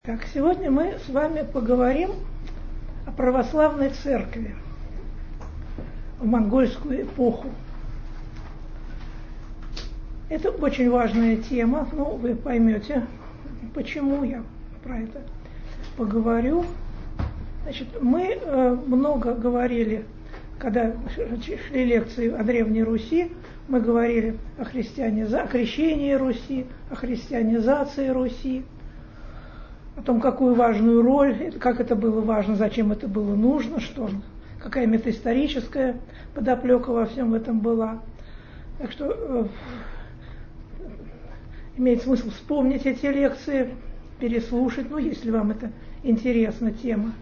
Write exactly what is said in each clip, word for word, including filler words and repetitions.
Так, сегодня мы с вами поговорим о православной церкви в монгольскую эпоху. Это очень важная тема, ну, вы поймете, почему я про это поговорю. Значит, мы э, много говорили, когда шли лекции о Древней Руси, мы говорили о, христианиза... о крещении Руси, о христианизации Руси, о том, какую важную роль, как это было важно, зачем это было нужно, что, какая метаисторическая подоплека во всем этом была. Так что э, имеет смысл вспомнить эти лекции, переслушать, ну, если вам это интересна тема.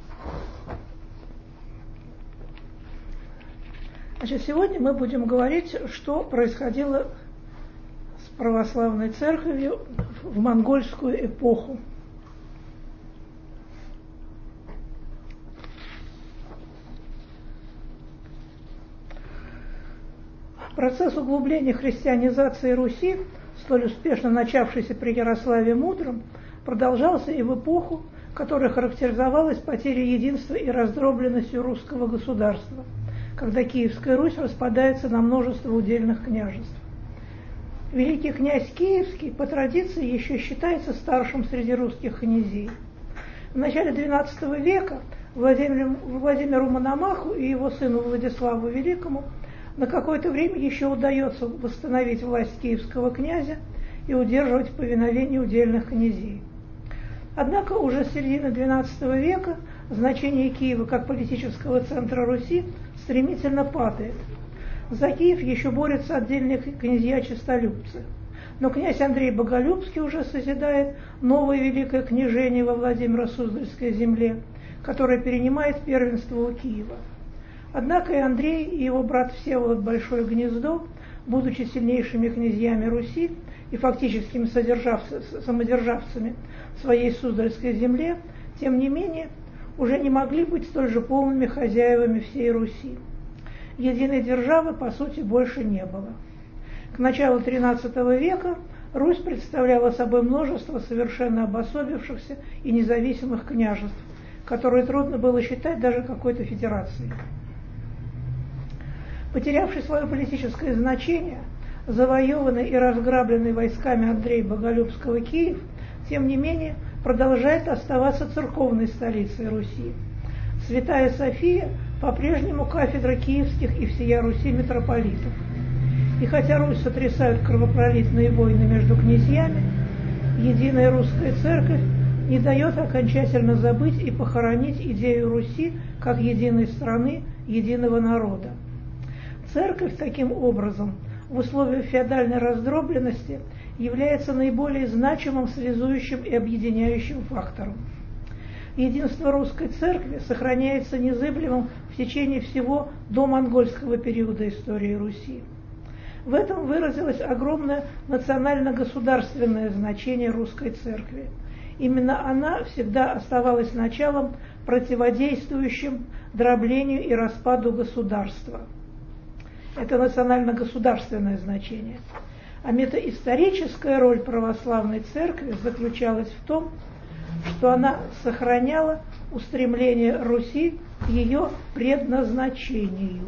Значит, сегодня мы будем говорить, что происходило с православной церковью в монгольскую эпоху. Процесс углубления христианизации Руси, столь успешно начавшийся при Ярославе Мудром, продолжался и в эпоху, которая характеризовалась потерей единства и раздробленностью русского государства, когда Киевская Русь распадается на множество удельных княжеств. Великий князь Киевский по традиции еще считается старшим среди русских князей. В начале двенадцатого века Владимиру, Владимиру Мономаху и его сыну Владиславу Великому на какое-то время еще удается восстановить власть киевского князя и удерживать повиновение удельных князей. Однако уже с середины двенадцатого века значение Киева как политического центра Руси стремительно падает. За Киев еще борются отдельные князья-честолюбцы. Но князь Андрей Боголюбский уже созидает новое великое княжение во Владимиро-Суздальской земле, которое перенимает первенство у Киева. Однако и Андрей, и его брат Всеволод Большое Гнездо, будучи сильнейшими князьями Руси и фактическими самодержавцами в своей Суздальской земле, тем не менее, уже не могли быть столь же полными хозяевами всей Руси. Единой державы, по сути, больше не было. К началу тринадцатого века Русь представляла собой множество совершенно обособившихся и независимых княжеств, которые трудно было считать даже какой-то федерацией. Потерявший свое политическое значение, завоеванный и разграбленный войсками Андрея Боголюбского Киев, тем не менее, продолжает оставаться церковной столицей Руси. Святая София по-прежнему кафедра киевских и всея Руси митрополитов. И хотя Русь сотрясают кровопролитные войны между князьями, единая русская церковь не дает окончательно забыть и похоронить идею Руси как единой страны, единого народа. Церковь, таким образом, в условиях феодальной раздробленности является наиболее значимым связующим и объединяющим фактором. Единство русской церкви сохраняется незыблемым в течение всего домонгольского периода истории Руси. В этом выразилось огромное национально-государственное значение русской церкви. Именно она всегда оставалась началом, противодействующим дроблению и распаду государства. Это национально-государственное значение. А метаисторическая роль православной церкви заключалась в том, что она сохраняла устремление Руси к ее предназначению.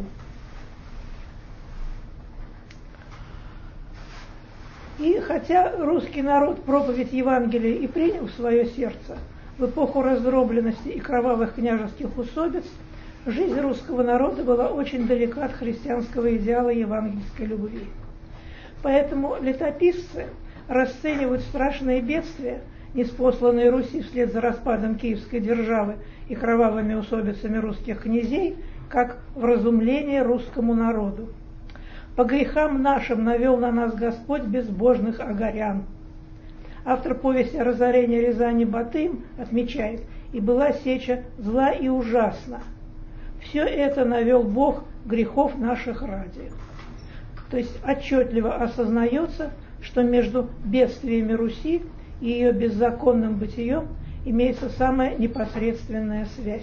И хотя русский народ проповедь Евангелия и принял в свое сердце в эпоху раздробленности и кровавых княжеских усобиц, жизнь русского народа была очень далека от христианского идеала евангельской любви. Поэтому летописцы расценивают страшные бедствия, ниспосланные Руси вслед за распадом Киевской державы и кровавыми усобицами русских князей, как вразумление русскому народу. «По грехам нашим навел на нас Господь безбожных агарян». Автор повести о разорении Рязани Батым отмечает: «И была сеча зла и ужасна. Все это навел Бог грехов наших ради». То есть отчетливо осознается, что между бедствиями Руси и ее беззаконным бытием имеется самая непосредственная связь.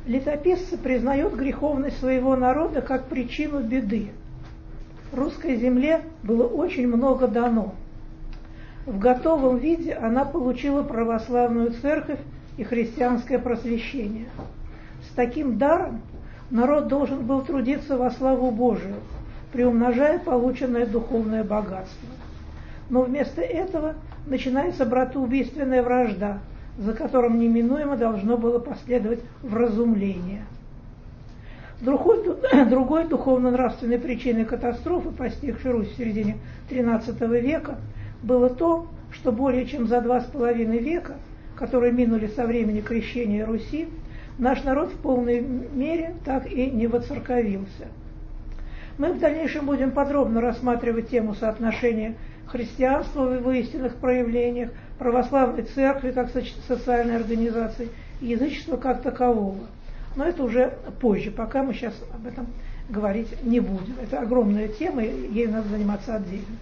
Летописцы признают греховность своего народа как причину беды. Русской земле было очень много дано. В готовом виде она получила православную церковь и христианское просвещение. С таким даром народ должен был трудиться во славу Божию, приумножая полученное духовное богатство. Но вместо этого начинается братоубийственная вражда, за которым неминуемо должно было последовать вразумление. Другой, другой духовно-нравственной причиной катастрофы, постигшей Русь в середине тринадцатого века, было то, что более чем за два с половиной века, которые минули со времени крещения Руси, наш народ в полной мере так и не воцерковился. Мы в дальнейшем будем подробно рассматривать тему соотношения христианства в его истинных проявлениях, православной церкви как социальной организации и язычества как такового. Но это уже позже, пока мы сейчас об этом говорить не будем. Это огромная тема, и ей надо заниматься отдельно.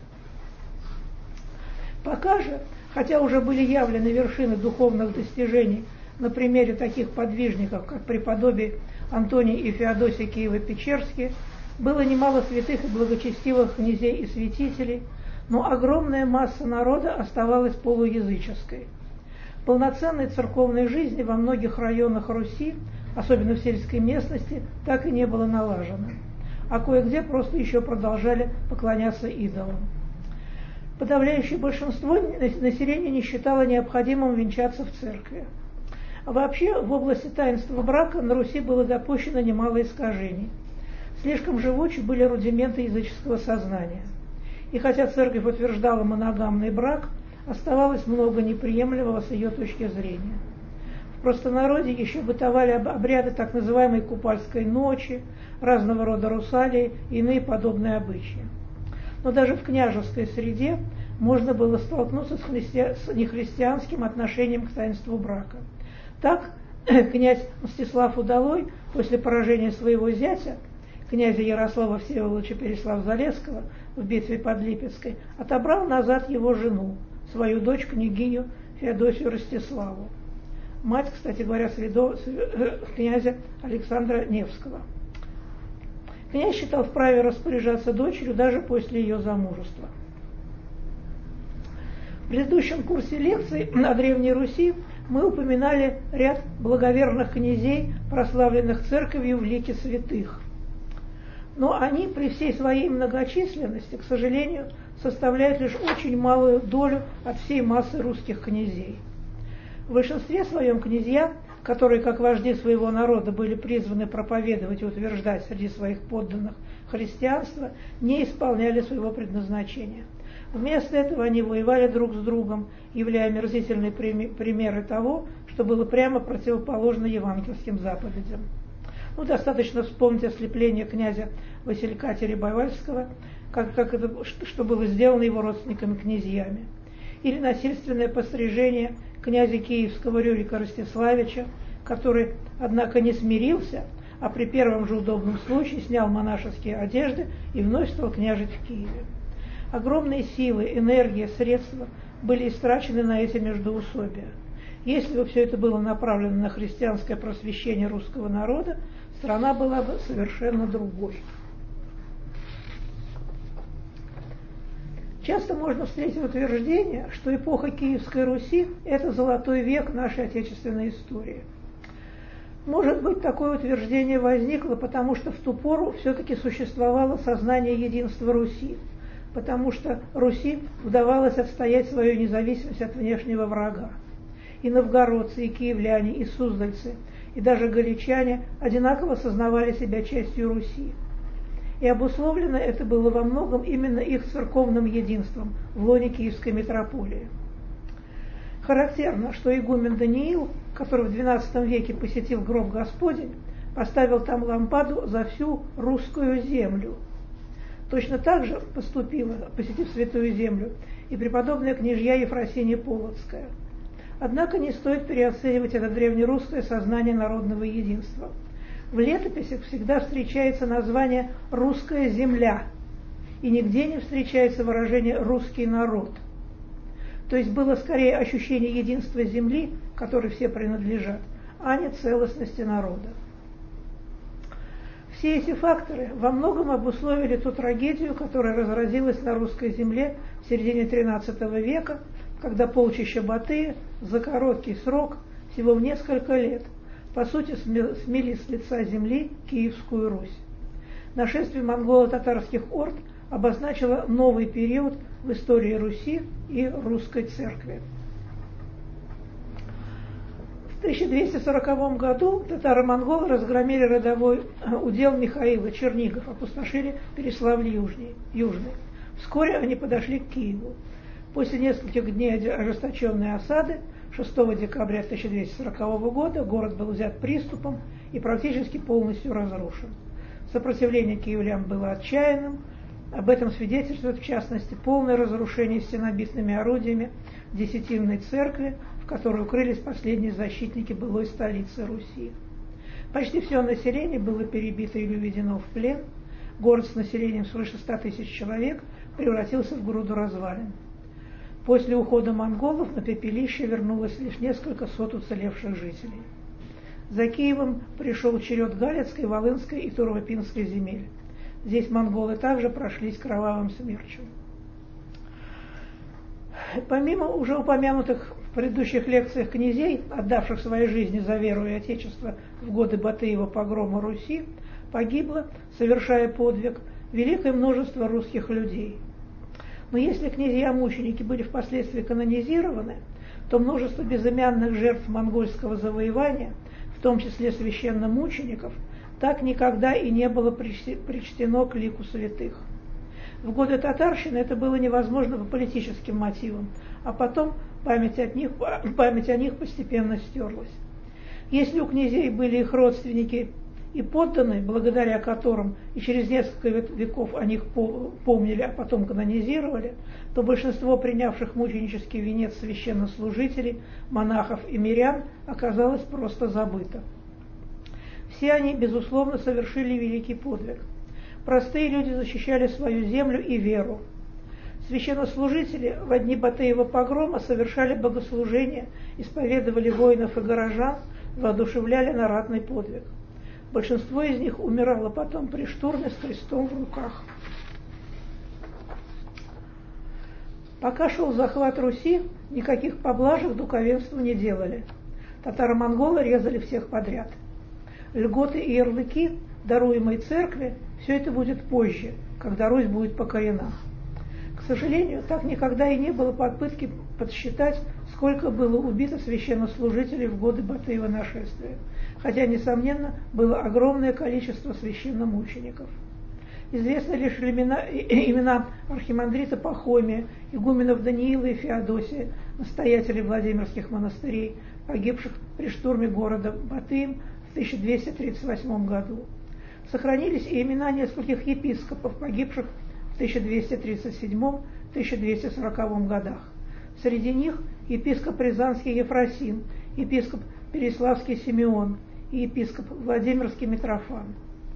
Пока же, хотя уже были явлены вершины духовных достижений на примере таких подвижников, как преподобие Антоний и Феодосий Киево-Печерские, было немало святых и благочестивых князей и святителей, но огромная масса народа оставалась полуязыческой. Полноценной церковной жизни во многих районах Руси, особенно в сельской местности, так и не было налажено, а кое-где просто еще продолжали поклоняться идолам. Подавляющее большинство населения не считало необходимым венчаться в церкви. А вообще в области таинства брака на Руси было допущено немало искажений. Слишком живучи были рудименты языческого сознания. И хотя церковь утверждала моногамный брак, оставалось много неприемлемого с ее точки зрения. В простонародье еще бытовали обряды так называемой купальской ночи, разного рода русалии и иные подобные обычаи. Но даже в княжеской среде можно было столкнуться с, христи... с нехристианским отношением к таинству брака. Так князь Мстислав Удалой после поражения своего зятя, князя Ярослава Всеволодовича Переслав-Залесского в битве под Липецкой, отобрал назад его жену, свою дочь княгиню Феодосию Ростиславу, мать, кстати говоря, следов... князя Александра Невского. Князь считал вправе распоряжаться дочерью даже после ее замужества. В предыдущем курсе лекций о Древней Руси мы упоминали ряд благоверных князей, прославленных церковью в лике святых. Но они при всей своей многочисленности, к сожалению, составляют лишь очень малую долю от всей массы русских князей. В большинстве своем князья, которые, как вожди своего народа, были призваны проповедовать и утверждать среди своих подданных христианство, не исполняли своего предназначения. Вместо этого они воевали друг с другом, являя омерзительные примеры того, что было прямо противоположно евангельским заповедям. Ну, достаточно вспомнить ослепление князя Василька Теребовальского, как, как это, что было сделано его родственниками-князьями, или насильственное пострижение князя Киевского Рюрика Ростиславича, который, однако, не смирился, а при первом же удобном случае снял монашеские одежды и вновь стал княжить в Киеве. Огромные силы, энергия, средства были истрачены на эти междоусобия. Если бы все это было направлено на христианское просвещение русского народа, страна была бы совершенно другой. Часто можно встретить утверждение, что эпоха Киевской Руси – это золотой век нашей отечественной истории. Может быть, такое утверждение возникло, потому что в ту пору все-таки существовало сознание единства Руси, потому что Руси удавалось отстоять свою независимость от внешнего врага. И новгородцы, и киевляне, и суздальцы, и даже галичане одинаково сознавали себя частью Руси. И обусловлено это было во многом именно их церковным единством в лоне Киевской митрополии. Характерно, что игумен Даниил, который в двенадцатом веке посетил гроб Господень, поставил там лампаду за всю русскую землю. Точно так же поступила, посетив Святую Землю, и преподобная княжья Ефросинья Полоцкая. Однако не стоит переоценивать это древнерусское сознание народного единства. В летописях всегда встречается название «русская земля», и нигде не встречается выражение «русский народ». То есть было скорее ощущение единства земли, которой все принадлежат, а не целостности народа. Все эти факторы во многом обусловили ту трагедию, которая разразилась на русской земле в середине тринадцатого века, когда полчища Батыя за короткий срок, всего в несколько лет, по сути смели с лица земли Киевскую Русь. Нашествие монголо-татарских орд обозначило новый период в истории Руси и русской церкви. В тысяча двести сороковом году татаро-монголы разгромили родовой удел Михаила, Чернигов, опустошили Переславль Южный. Южный. Вскоре они подошли к Киеву. После нескольких дней ожесточенной осады шестого декабря тысяча двести сорокового года город был взят приступом и практически полностью разрушен. Сопротивление киевлян было отчаянным. Об этом свидетельствует, в частности, полное разрушение стенобитными орудиями Десятинной церкви, в которой укрылись последние защитники былой столицы Руси. Почти все население было перебито или уведено в плен. Город с населением свыше ста тысяч человек превратился в груду развалин. После ухода монголов на пепелище вернулось лишь несколько сот уцелевших жителей. За Киевом пришел черед Галицкой, Волынской и Турово-Пинской земель. Здесь монголы также прошлись кровавым смерчем. Помимо уже упомянутых в предыдущих лекциях князей, отдавших свои жизни за веру и отечество в годы Батыева погрома Руси, погибло, совершая подвиг, великое множество русских людей. Но если князья-мученики были впоследствии канонизированы, то множество безымянных жертв монгольского завоевания, в том числе священномучеников, так никогда и не было причтено к лику святых. В годы татарщины это было невозможно по политическим мотивам, а потом память, от них, память о них постепенно стерлась. Если у князей были их родственники и подданные, благодаря которым и через несколько веков о них помнили, а потом канонизировали, то большинство принявших мученический венец священнослужителей, монахов и мирян оказалось просто забыто. Все они, безусловно, совершили великий подвиг. Простые люди защищали свою землю и веру. Священнослужители в дни Батыева погрома совершали богослужения, исповедовали воинов и горожан, воодушевляли на ратный подвиг. Большинство из них умирало потом при штурме с крестом в руках. Пока шел захват Руси, никаких поблажек духовенству не делали. Татаро-монголы резали всех подряд. Льготы и ярлыки, даруемые церкви, все это будет позже, когда Русь будет покорена. К сожалению, так никогда и не было попытки подсчитать, сколько было убито священнослужителей в годы Батыева нашествия, хотя, несомненно, было огромное количество священномучеников. Известны лишь имена, имена архимандрита Пахомия, игуменов Даниила и Феодосия, настоятелей Владимирских монастырей, погибших при штурме города Батыем в тысяча двести тридцать восьмом году. Сохранились и имена нескольких епископов, погибших в тысяча двести тридцать седьмом — тысяча двести сороковом годах. Среди них епископ Рязанский Ефросин, епископ Переславский Симеон и епископ Владимирский Митрофан.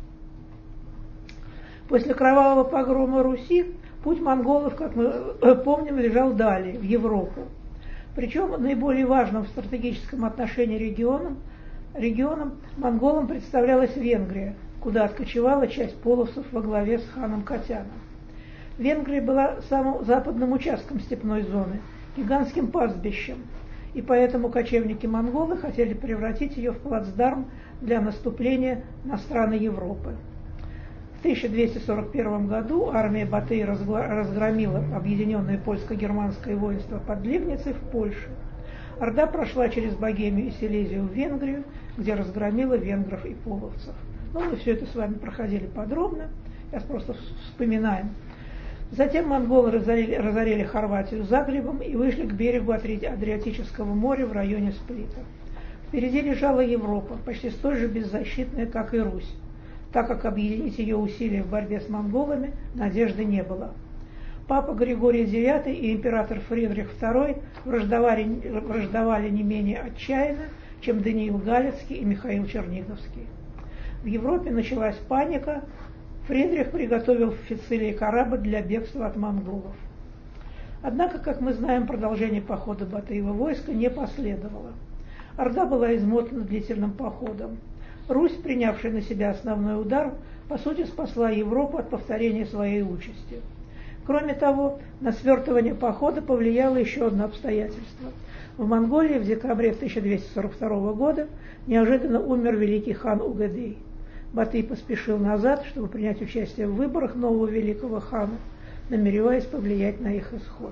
После кровавого погрома Руси путь монголов, как мы помним, лежал далее, в Европу. Причем наиболее важным в стратегическом отношении регионом, регионом монголам представлялась Венгрия, куда откочевала часть половцев во главе с ханом Катяном. Венгрия была самым западным участком степной зоны, гигантским пастбищем, и поэтому кочевники-монголы хотели превратить ее в плацдарм для наступления на страны Европы. В тысяча двести сорок первом году армия Батыя разгромила объединенное польско-германское воинство под Ливницей в Польше. Орда прошла через Богемию и Силезию в Венгрию, где разгромила венгров и половцев. Ну, мы все это с вами проходили подробно, сейчас просто вспоминаем. Затем монголы разорили, разорили Хорватию Загребом и вышли к берегу Адриатического моря в районе Сплита. Впереди лежала Европа, почти столь же беззащитная, как и Русь, так как объединить ее усилия в борьбе с монголами надежды не было. Папа Григорий девятый и император Фридрих второй враждовали, враждовали не менее отчаянно, чем Даниил Галицкий и Михаил Черниговский. В Европе началась паника. Фридрих приготовил в Сицилии корабль для бегства от монголов. Однако, как мы знаем, продолжение похода Батыева войска не последовало. Орда была измотана длительным походом. Русь, принявшая на себя основной удар, по сути спасла Европу от повторения своей участи. Кроме того, на свертывание похода повлияло еще одно обстоятельство. В Монголии в декабре тысяча двести сорок второго года неожиданно умер великий хан Угадей. Батый поспешил назад, чтобы принять участие в выборах нового великого хана, намереваясь повлиять на их исход.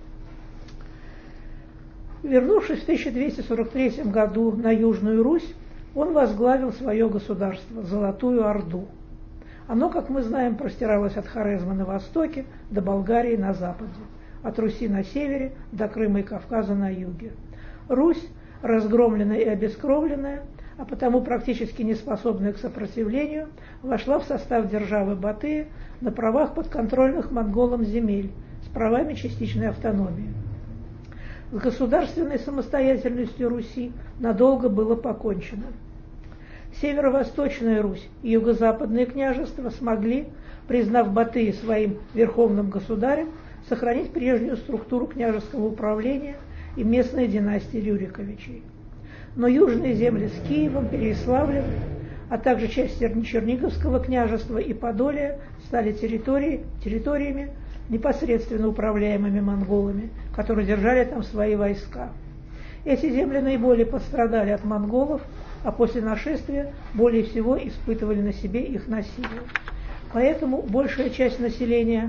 Вернувшись в тысяча двести сорок третьем году на Южную Русь, он возглавил свое государство – Золотую Орду. Оно, как мы знаем, простиралось от Хорезма на востоке до Болгарии на западе, от Руси на севере до Крыма и Кавказа на юге. Русь, разгромленная и обескровленная, а потому практически не способная к сопротивлению, вошла в состав державы Батыя на правах подконтрольных монголам земель с правами частичной автономии. С государственной самостоятельностью Руси надолго было покончено. Северо-Восточная Русь и юго-западные княжества смогли, признав Батыя своим верховным государем, сохранить прежнюю структуру княжеского управления и местной династии Рюриковичей. Но южные земли с Киевом, Переяславлем, а также часть Черниговского княжества и Подолия стали территории, территориями, непосредственно управляемыми монголами, которые держали там свои войска. Эти земли наиболее пострадали от монголов, а после нашествия более всего испытывали на себе их насилие. Поэтому большая часть населения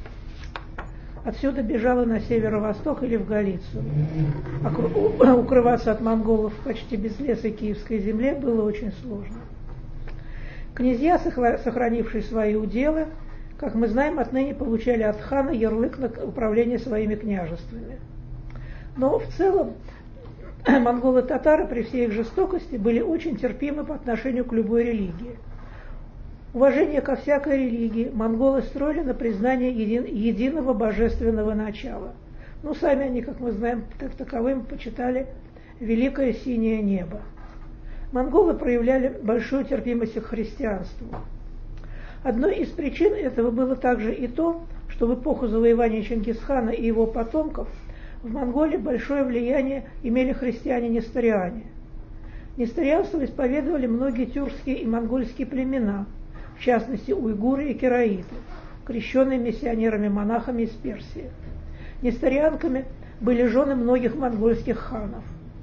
отсюда бежала на северо-восток или в Галицию. Укрываться от монголов в почти безлесой киевской земле было очень сложно. Князья, сохранившие свои уделы, как мы знаем, отныне получали от хана ярлык на управление своими княжествами. Но в целом монголы-татары при всей их жестокости были очень терпимы по отношению к любой религии. Уважение ко всякой религии монголы строили на признании един, единого божественного начала. Ну, сами они, как мы знаем, так таковым почитали великое синее небо. Монголы проявляли большую терпимость к христианству. Одной из причин этого было также и то, что в эпоху завоевания Чингисхана и его потомков в Монголии большое влияние имели христиане-несториане. Несторианство исповедовали многие тюркские и монгольские племена, в частности уйгуры и кераиты, крещенные миссионерами-монахами из Персии. Несторианками были жены многих монгольских ханов.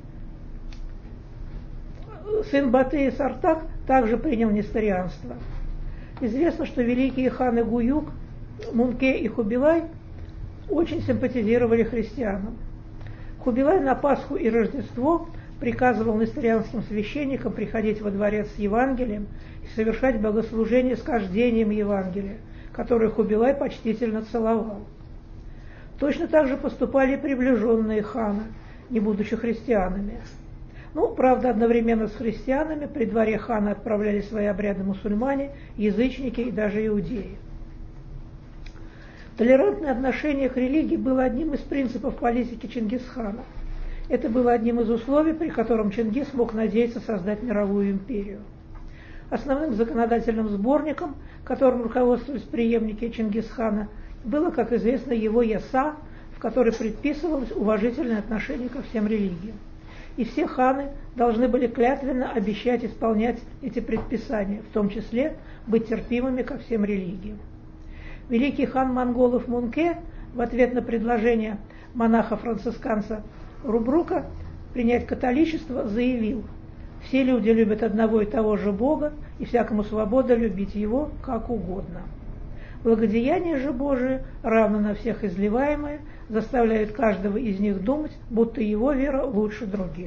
Сын Батыя Сартак также принял несторианство. Известно, что великие ханы Гуюк, Мунке и Хубилай очень симпатизировали христианам. Хубилай на Пасху и Рождество приказывал несторианским священникам приходить во дворец с Евангелием и совершать богослужение с кождением Евангелия, которое Хубилай почтительно целовал. Точно так же поступали приближенные хана, не будучи христианами. Ну, правда, одновременно с христианами при дворе хана отправляли свои обряды мусульмане, язычники и даже иудеи. Толерантное отношение к религии было одним из принципов политики Чингисхана. Это было одним из условий, при котором Чингис мог надеяться создать мировую империю. Основным законодательным сборником, которым руководствовались преемники Чингисхана, было, как известно, его Яса, в которой предписывалось уважительное отношение ко всем религиям. И все ханы должны были клятвенно обещать исполнять эти предписания, в том числе быть терпимыми ко всем религиям. Великий хан монголов Мунке в ответ на предложение монаха-францисканца Рубрука принять католичество заявил: «Все люди любят одного и того же Бога, и всякому свобода любить его как угодно. Благодеяние же Божие, равно на всех изливаемое, заставляет каждого из них думать, будто его вера лучше других».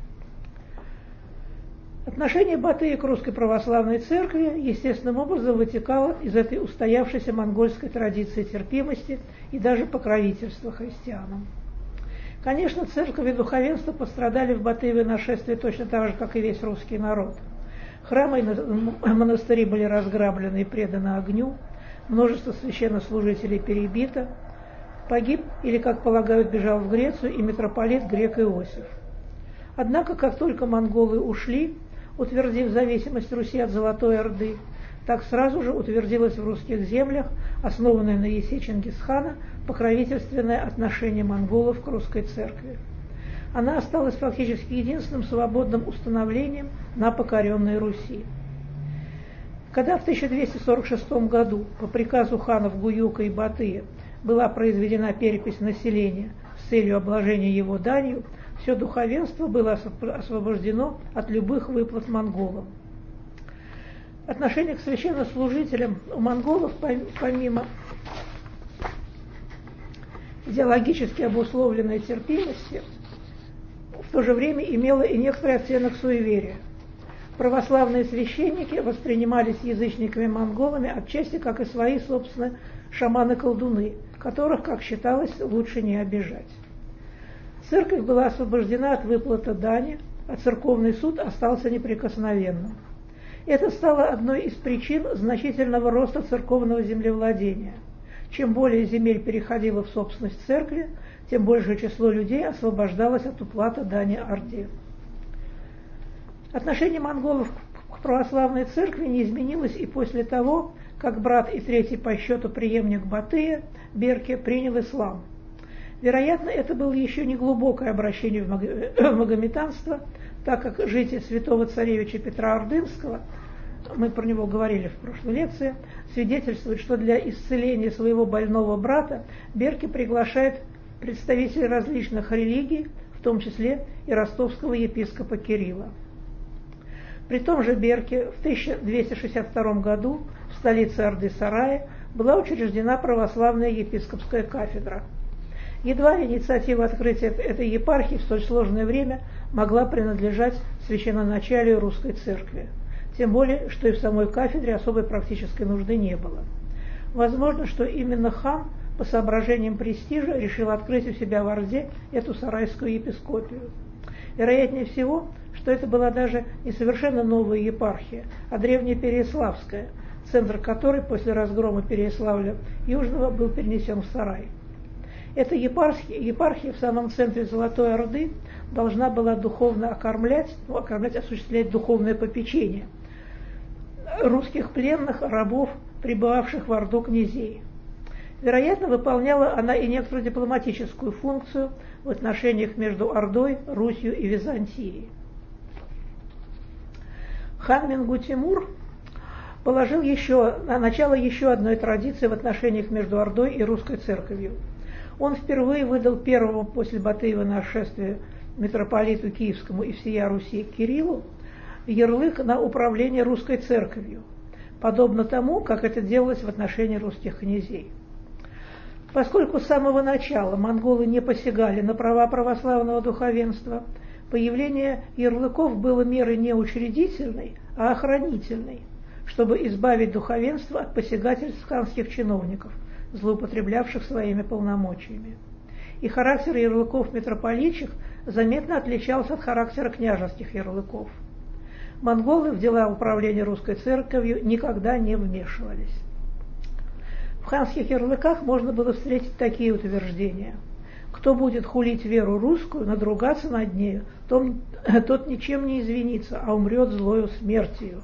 Отношение Батыя к русской православной церкви естественным образом вытекало из этой устоявшейся монгольской традиции терпимости и даже покровительства христианам. Конечно, церковь и духовенство пострадали в Батыеве нашествии точно так же, как и весь русский народ. Храмы и монастыри были разграблены и преданы огню, множество священнослужителей перебито, погиб или, как полагают, бежал в Грецию и митрополит грек Иосиф. Однако, как только монголы ушли, утвердив зависимость Руси от Золотой Орды, так сразу же утвердилось в русских землях, основанное на Ясе Чингисхана, покровительственное отношение монголов к русской церкви. она осталась фактически единственным свободным установлением на покоренной Руси. Когда в тысяча двести сорок шестом году по приказу ханов Гуюка и Батыя была произведена перепись населения с целью обложения его данью, все духовенство было освобождено от любых выплат монголам. Отношение к священнослужителям у монголов, помимо идеологически обусловленной терпимости, в то же время имело и некоторый оттенок суеверия. Православные священники воспринимались язычниками-монголами отчасти как и свои собственные шаманы-колдуны, которых, как считалось, лучше не обижать. Церковь была освобождена от выплаты дани, а церковный суд остался неприкосновенным. Это стало одной из причин значительного роста церковного землевладения. Чем более земель переходило в собственность церкви, тем большее число людей освобождалось от уплаты дани Орде. Отношение монголов к православной церкви не изменилось и после того, как брат и третий по счету преемник Батыя, Берке, принял ислам. Вероятно, это было еще не глубокое обращение в магометанство, так как житие святого царевича Петра Ордынского, мы про него говорили в прошлой лекции, свидетельствует, что для исцеления своего больного брата Берке приглашает представителей различных религий, в том числе и ростовского епископа Кирилла. При том же Берке в тысяча двести шестьдесят втором году в столице Орды-Сарая была учреждена православная епископская кафедра. Едва ли инициатива открытия этой епархии в столь сложное время могла принадлежать священноначалию русской церкви. Тем более, что и в самой кафедре особой практической нужды не было. Возможно, что именно хан по соображениям престижа решил открыть у себя в Орде эту сарайскую епископию. Вероятнее всего, что это была даже не совершенно новая епархия, а древняя Переяславская, центр которой после разгрома Переяславля Южного был перенесен в Сарай. Эта епархия, епархия в самом центре Золотой Орды должна была духовно окормлять, ну, окормлять, осуществлять духовное попечение русских пленных, рабов, прибывавших в Орду князей. Вероятно, выполняла она и некоторую дипломатическую функцию в отношениях между Ордой, Русью и Византией. Хан Менгу-Тимур положил еще, на начало еще одной традиции в отношениях между Ордой и русской церковью. Он впервые выдал первому после Батыева нашествия митрополиту Киевскому и всея Руси Кириллу ярлык на управление русской церковью, подобно тому, как это делалось в отношении русских князей. Поскольку с самого начала монголы не посягали на права православного духовенства, появление ярлыков было мерой не учредительной, а охранительной, чтобы избавить духовенство от посягательств ханских чиновников, злоупотреблявших своими полномочиями. И характер ярлыков митрополитчих заметно отличался от характера княжеских ярлыков. Монголы в дела управления русской церковью никогда не вмешивались. В ханских ярлыках можно было встретить такие утверждения: кто будет хулить веру русскую, надругаться над нею, тот, тот ничем не извинится, а умрет злою смертью.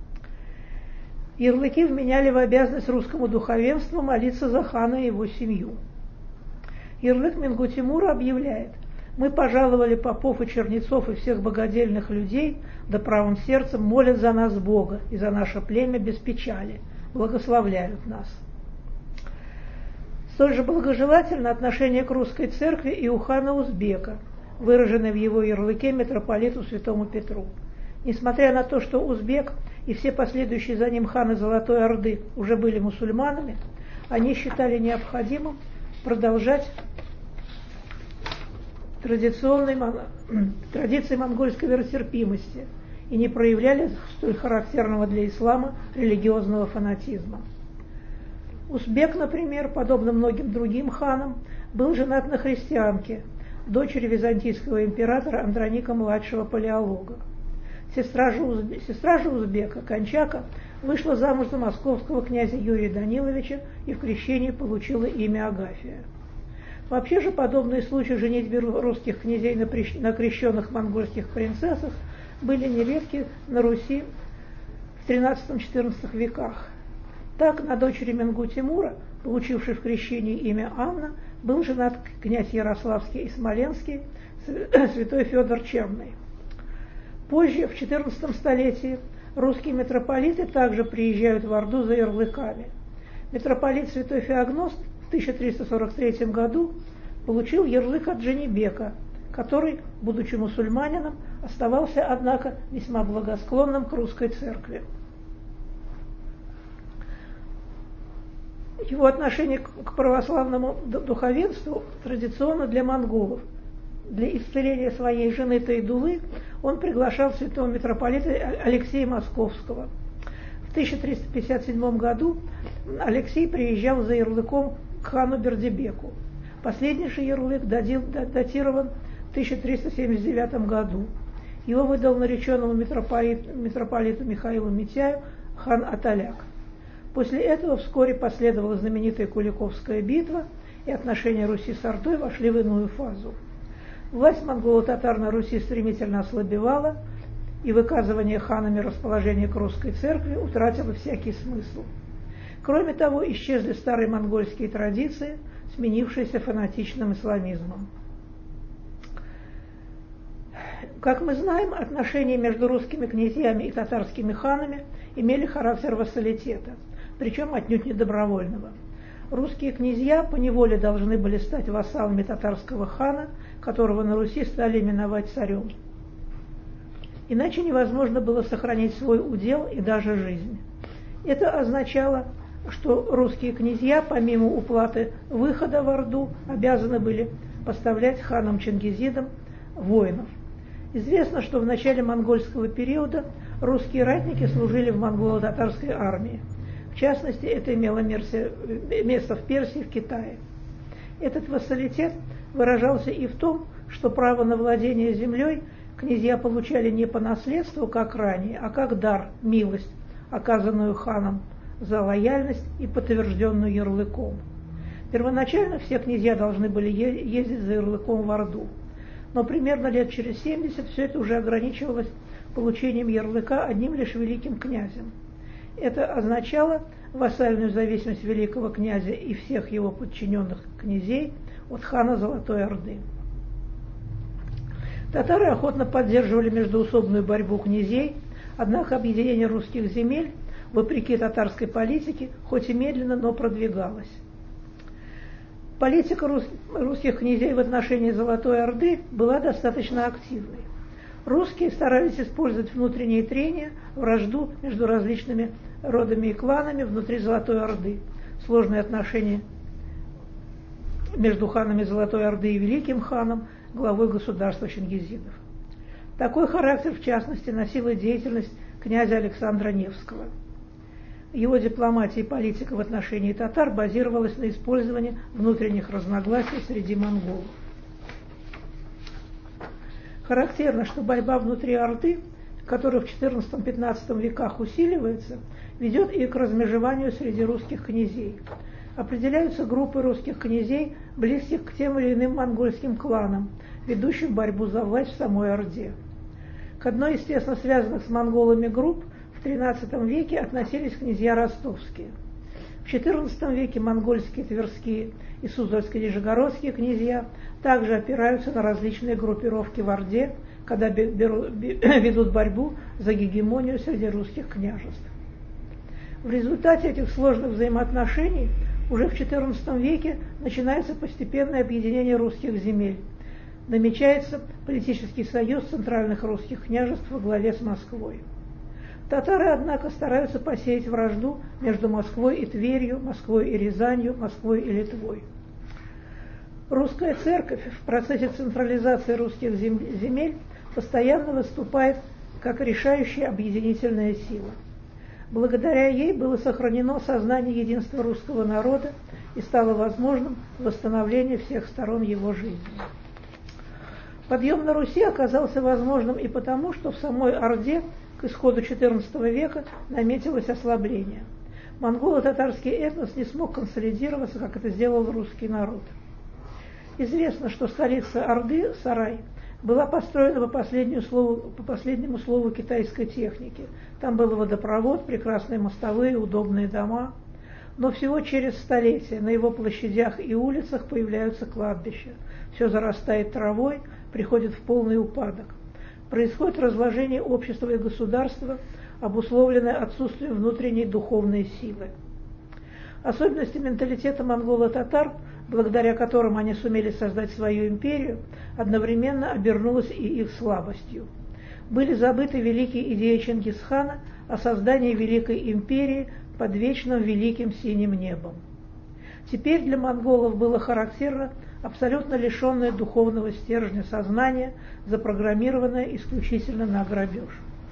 Ярлыки вменяли в обязанность русскому духовенству молиться за хана и его семью. Ярлык Менгу-Тимура объявляет: мы пожаловали попов и чернецов и всех богодельных людей, да правым сердцем молят за нас Бога и за наше племя без печали, благословляют нас. Столь же благожелательно отношение к русской церкви и у хана Узбека, выраженное в его ярлыке митрополиту святому Петру. Несмотря на то, что Узбек и все последующие за ним ханы Золотой Орды уже были мусульманами, они считали необходимым продолжать традиционной традиции монгольской веротерпимости и не проявляли столь характерного для ислама религиозного фанатизма. Узбек, например, подобно многим другим ханам, был женат на христианке, дочери византийского императора Андроника-младшего Палеолога. Сестра же, Узбека, сестра же Узбека, Кончака, вышла замуж за московского князя Юрия Даниловича и в крещении получила имя Агафия. Вообще же подобные случаи женитьбы русских князей на крещенных монгольских принцессах были нередки на Руси в тринадцатом-четырнадцатом веках. Так, на дочери Менгу Тимура, получившей в крещении имя Анна, был женат князь Ярославский и Смоленский, святой Федор Черный. Позже, в четырнадцатом столетии, русские митрополиты также приезжают в Орду за ярлыками. Митрополит святой Феогност в тысяча триста сорок третьем году получил ярлык от Джанибека, который, будучи мусульманином, оставался, однако, весьма благосклонным к русской церкви. Его отношение к православному духовенству традиционно для монголов. Для исцеления своей жены Тайдулы он приглашал святого митрополита Алексея Московского. В тысяча триста пятьдесят седьмом году Алексей приезжал за ярлыком к хану Бердибеку. Последний же ярлык датирован в тысяча триста семьдесят девятом году. Его выдал нареченному митрополиту, митрополиту Михаилу Митяю хан Аталяк. После этого вскоре последовала знаменитая Куликовская битва, и отношения Руси с Ордой вошли в иную фазу. Власть монголо-татар на Руси стремительно ослабевала, и выказывание ханами расположения к русской церкви утратило всякий смысл. Кроме того, исчезли старые монгольские традиции, сменившиеся фанатичным исламизмом. Как мы знаем, отношения между русскими князьями и татарскими ханами имели характер вассалитета, причем отнюдь не добровольного. Русские князья поневоле должны были стать вассалами татарского хана, которого на Руси стали именовать царем. Иначе невозможно было сохранить свой удел и даже жизнь. Это означало, что русские князья, помимо уплаты выхода в Орду, обязаны были поставлять ханам Чингизидам воинов. Известно, что в начале монгольского периода русские ратники служили в монголо-татарской армии. В частности, это имело место в Персии и в Китае. Этот вассалитет выражался и в том, что право на владение землей князья получали не по наследству, как ранее, а как дар, милость, оказанную ханом за лояльность и подтвержденную ярлыком. Первоначально все князья должны были ездить за ярлыком в Орду, но примерно лет через семьдесят все это уже ограничивалось получением ярлыка одним лишь великим князем. Это означало вассальную зависимость великого князя и всех его подчиненных князей от хана Золотой Орды. Татары охотно поддерживали междоусобную борьбу князей, однако объединение русских земель, вопреки татарской политике, хоть и медленно, но продвигалось. Политика рус... русских князей в отношении Золотой Орды была достаточно активной. Русские старались использовать внутренние трения, вражду между различными родами и кланами внутри Золотой Орды, сложные отношения между ханами Золотой Орды и великим ханом, главой государства чингизидов. Такой характер, в частности, носила деятельность князя Александра Невского. Его дипломатия и политика в отношении татар базировалась на использовании внутренних разногласий среди монголов. Характерно, что борьба внутри Орды, которая в четырнадцатом-пятнадцатом веках усиливается, ведет и к размежеванию среди русских князей. Определяются группы русских князей, близких к тем или иным монгольским кланам, ведущим борьбу за власть в самой Орде. К одной из тесно связанных с монголами групп в тринадцатом веке относились князья ростовские. В четырнадцатом веке монгольские, тверские и суздальско-нижегородские князья также опираются на различные группировки в Орде, когда берут, ведут борьбу за гегемонию среди русских княжеств. В результате этих сложных взаимоотношений уже в четырнадцатом веке начинается постепенное объединение русских земель. Намечается политический союз центральных русских княжеств во главе с Москвой. Татары, однако, стараются посеять вражду между Москвой и Тверью, Москвой и Рязанью, Москвой и Литвой. Русская церковь в процессе централизации русских земель постоянно выступает как решающая объединительная сила. Благодаря ей было сохранено сознание единства русского народа и стало возможным восстановление всех сторон его жизни. Подъем на Руси оказался возможным и потому, что в самой Орде к исходу четырнадцатого века наметилось ослабление. Монголо-татарский этнос не смог консолидироваться, как это сделал русский народ. Известно, что столица Орды, Сарай, была построена по последнему слову, по последнему слову китайской техники. Там был водопровод, прекрасные мостовые, удобные дома. Но всего через столетия на его площадях и улицах появляются кладбища. Все зарастает травой, приходит в полный упадок. Происходит разложение общества и государства, обусловленное отсутствием внутренней духовной силы. Особенности менталитета монголо-татар, благодаря которым они сумели создать свою империю, одновременно обернулась и их слабостью. Были забыты великие идеи Чингисхана о создании великой империи под вечным великим синим небом. Теперь для монголов было характерно абсолютно лишенное духовного стержня сознание, запрограммированное исключительно на грабеж.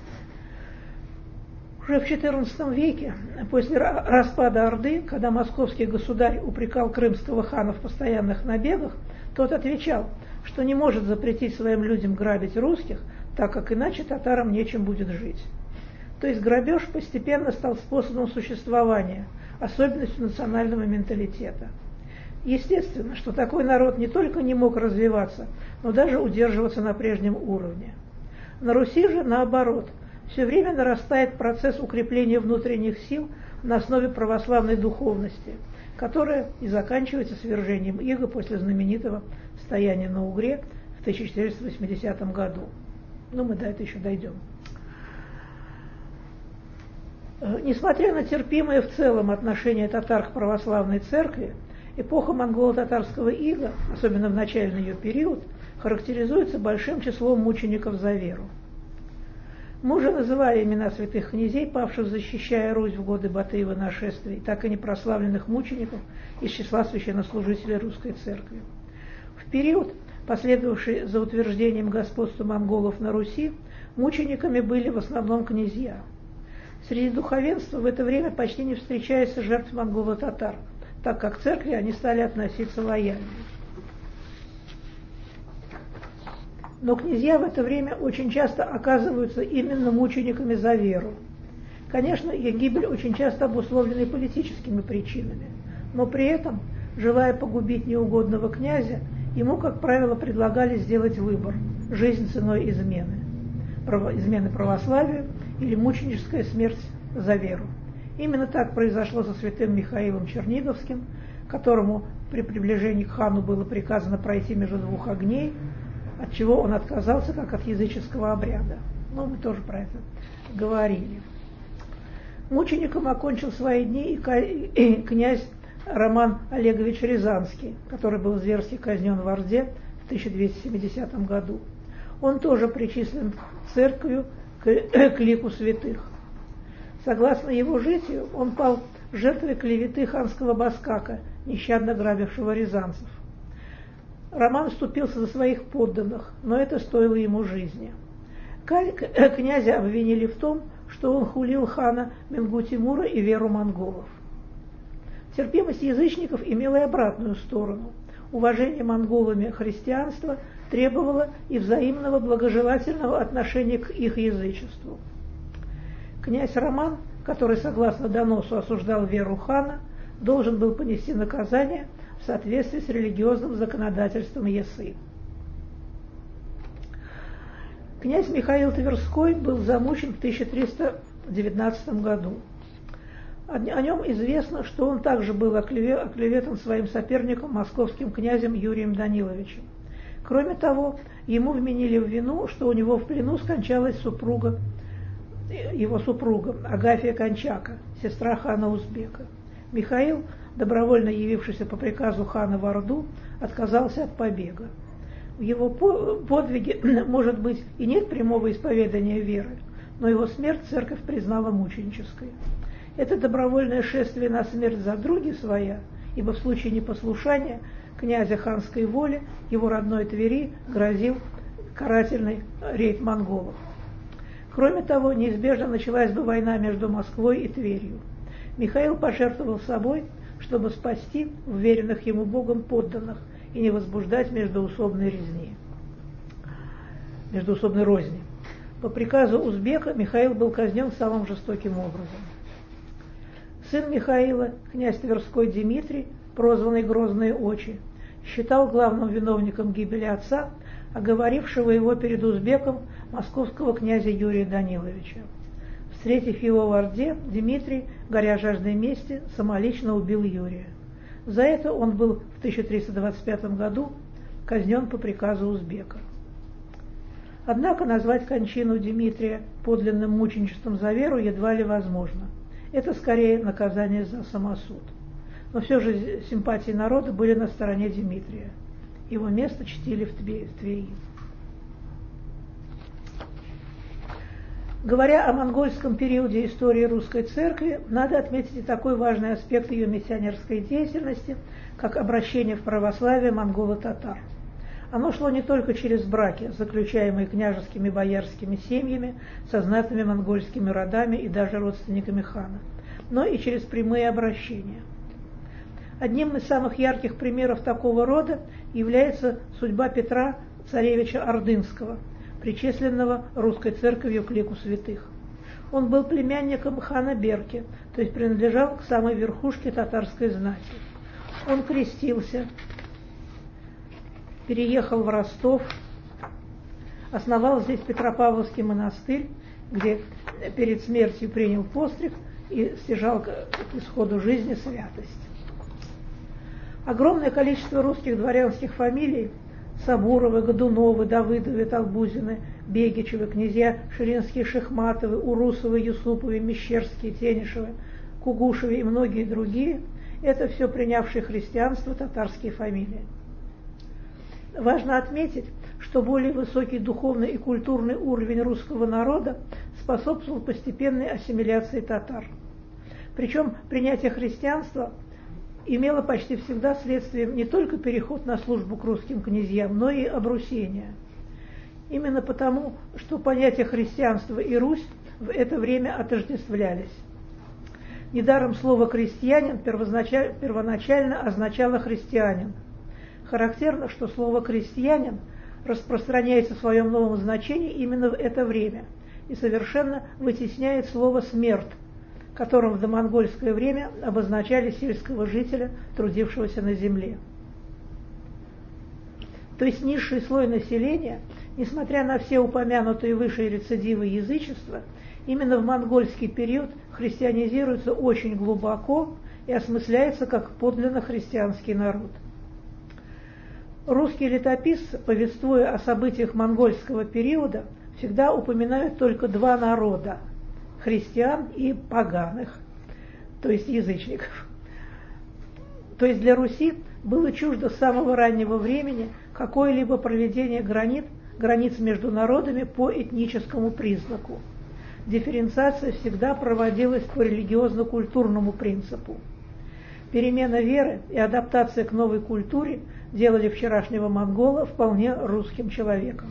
Уже в четырнадцатом веке, после распада Орды, когда московский государь упрекал крымского хана в постоянных набегах, тот отвечал, что не может запретить своим людям грабить русских, так как иначе татарам нечем будет жить. То есть грабеж постепенно стал способом существования, особенностью национального менталитета. Естественно, что такой народ не только не мог развиваться, но даже удерживаться на прежнем уровне. На Руси же, наоборот, все время нарастает процесс укрепления внутренних сил на основе православной духовности, которая и заканчивается свержением ига после знаменитого стояния на Угре в тысяча четыреста восьмидесятом году. Но мы до этого еще дойдем. Несмотря на терпимое в целом отношение татар к православной церкви, эпоха монголо-татарского ига, особенно в начальный ее период, характеризуется большим числом мучеников за веру. Мы уже называли имена святых князей, павших, защищая Русь в годы Батыева нашествий, так и непрославленных мучеников из числа священнослужителей русской церкви. В период, последовавший за утверждением господства монголов на Руси, мучениками были в основном князья. Среди духовенства в это время почти не встречается жертв монголо-татар, так как к церкви они стали относиться лояльно. Но князья в это время очень часто оказываются именно мучениками за веру. Конечно, их гибель очень часто обусловлена политическими причинами, но при этом, желая погубить неугодного князя, ему, как правило, предлагали сделать выбор – жизнь ценой измены, измены православию или мученическая смерть за веру. Именно так произошло со святым Михаилом Черниговским, которому при приближении к хану было приказано пройти между двух огней, от чего он отказался, как от языческого обряда. Но мы тоже про это говорили. Мучеником окончил свои дни и князь Роман Олегович Рязанский, который был зверски казнен в Орде в тысяча двести семидесятом году. Он тоже причислен церковью к лику святых. Согласно его житию, он пал жертвой клеветы ханского баскака, нещадно грабившего рязанцев. Роман вступился за своих подданных, но это стоило ему жизни. Князя обвинили в том, что он хулил хана Менгу-Тимура и веру монголов. Терпимость язычников имела и обратную сторону. Уважение монголами христианства требовало и взаимного благожелательного отношения к их язычеству. Князь Роман, который, согласно доносу, осуждал веру хана, должен был понести наказание в соответствии с религиозным законодательством Ясы. Князь Михаил Тверской был замучен в тысяча триста девятнадцатом году. О нем известно, что он также был оклеветан своим соперником, московским князем Юрием Даниловичем. Кроме того, ему вменили в вину, что у него в плену скончалась супруга, его супруга Агафья Кончака, сестра хана Узбека. Михаил, добровольно явившийся по приказу хана в Орду, отказался от побега. В его подвиге, может быть, и нет прямого исповедания веры, но его смерть церковь признала мученической. Это добровольное шествие на смерть за други своя, ибо в случае непослушания князя ханской воли его родной Твери грозил карательный рейд монголов. Кроме того, неизбежно началась бы война между Москвой и Тверью. Михаил пожертвовал собой, чтобы спасти уверенных ему Богом подданных и не возбуждать междоусобной резни, междоусобной розни. По приказу узбека Михаил был казнен самым жестоким образом. Сын Михаила, князь Тверской Дмитрий, прозванный Грозные очи, считал главным виновником гибели отца, оговорившего его перед узбеком московского князя Юрия Даниловича. В Встретив его в Орде, Дмитрий, горя жаждой мести, самолично убил Юрия. За это он был в тысяча триста двадцать пятом году казнен по приказу узбека. Однако назвать кончину Дмитрия подлинным мученичеством за веру едва ли возможно. Это скорее наказание за самосуд. Но все же симпатии народа были на стороне Дмитрия. Его место чтили в Твери. Говоря о монгольском периоде истории русской церкви, надо отметить и такой важный аспект ее миссионерской деятельности, как обращение в православие монголо-татар. Оно шло не только через браки, заключаемые княжескими боярскими семьями, со знатными монгольскими родами и даже родственниками хана, но и через прямые обращения. Одним из самых ярких примеров такого рода является судьба Петра, царевича Ордынского, причисленного русской церковью к лику святых. Он был племянником хана Берки, то есть принадлежал к самой верхушке татарской знати. Он крестился, переехал в Ростов, основал здесь Петропавловский монастырь, где перед смертью принял постриг и стяжал к исходу жизни святость. Огромное количество русских дворянских фамилий – Сабуровы, Годуновы, Давыдовы, Толбузины, Бегичевы, князья Ширинские, Шихматовы, Урусовы, Юсуповы, Мещерские, Тенишевы, Кугушевы и многие другие – это все принявшие христианство татарские фамилии. Важно отметить, что более высокий духовный и культурный уровень русского народа способствовал постепенной ассимиляции татар. Причем принятие христианства имело почти всегда следствием не только переход на службу к русским князьям, но и обрусение. Именно потому, что понятия христианства и Русь в это время отождествлялись. Недаром слово «крестьянин» первоначально означало «христианин». Характерно, что слово «крестьянин» распространяется в своем новом значении именно в это время и совершенно вытесняет слово «смерть», которым в домонгольское время обозначали сельского жителя, трудившегося на земле. То есть низший слой населения, несмотря на все упомянутые выше рецидивы язычества, именно в монгольский период христианизируется очень глубоко и осмысляется как подлинно христианский народ. Русские летописцы, повествуя о событиях монгольского периода, всегда упоминают только два народа – христиан и поганых, то есть язычников. То есть для Руси было чуждо с самого раннего времени какое-либо проведение границ, границ между народами по этническому признаку. Дифференциация всегда проводилась по религиозно-культурному принципу. Перемена веры и адаптация к новой культуре делали вчерашнего монгола вполне русским человеком.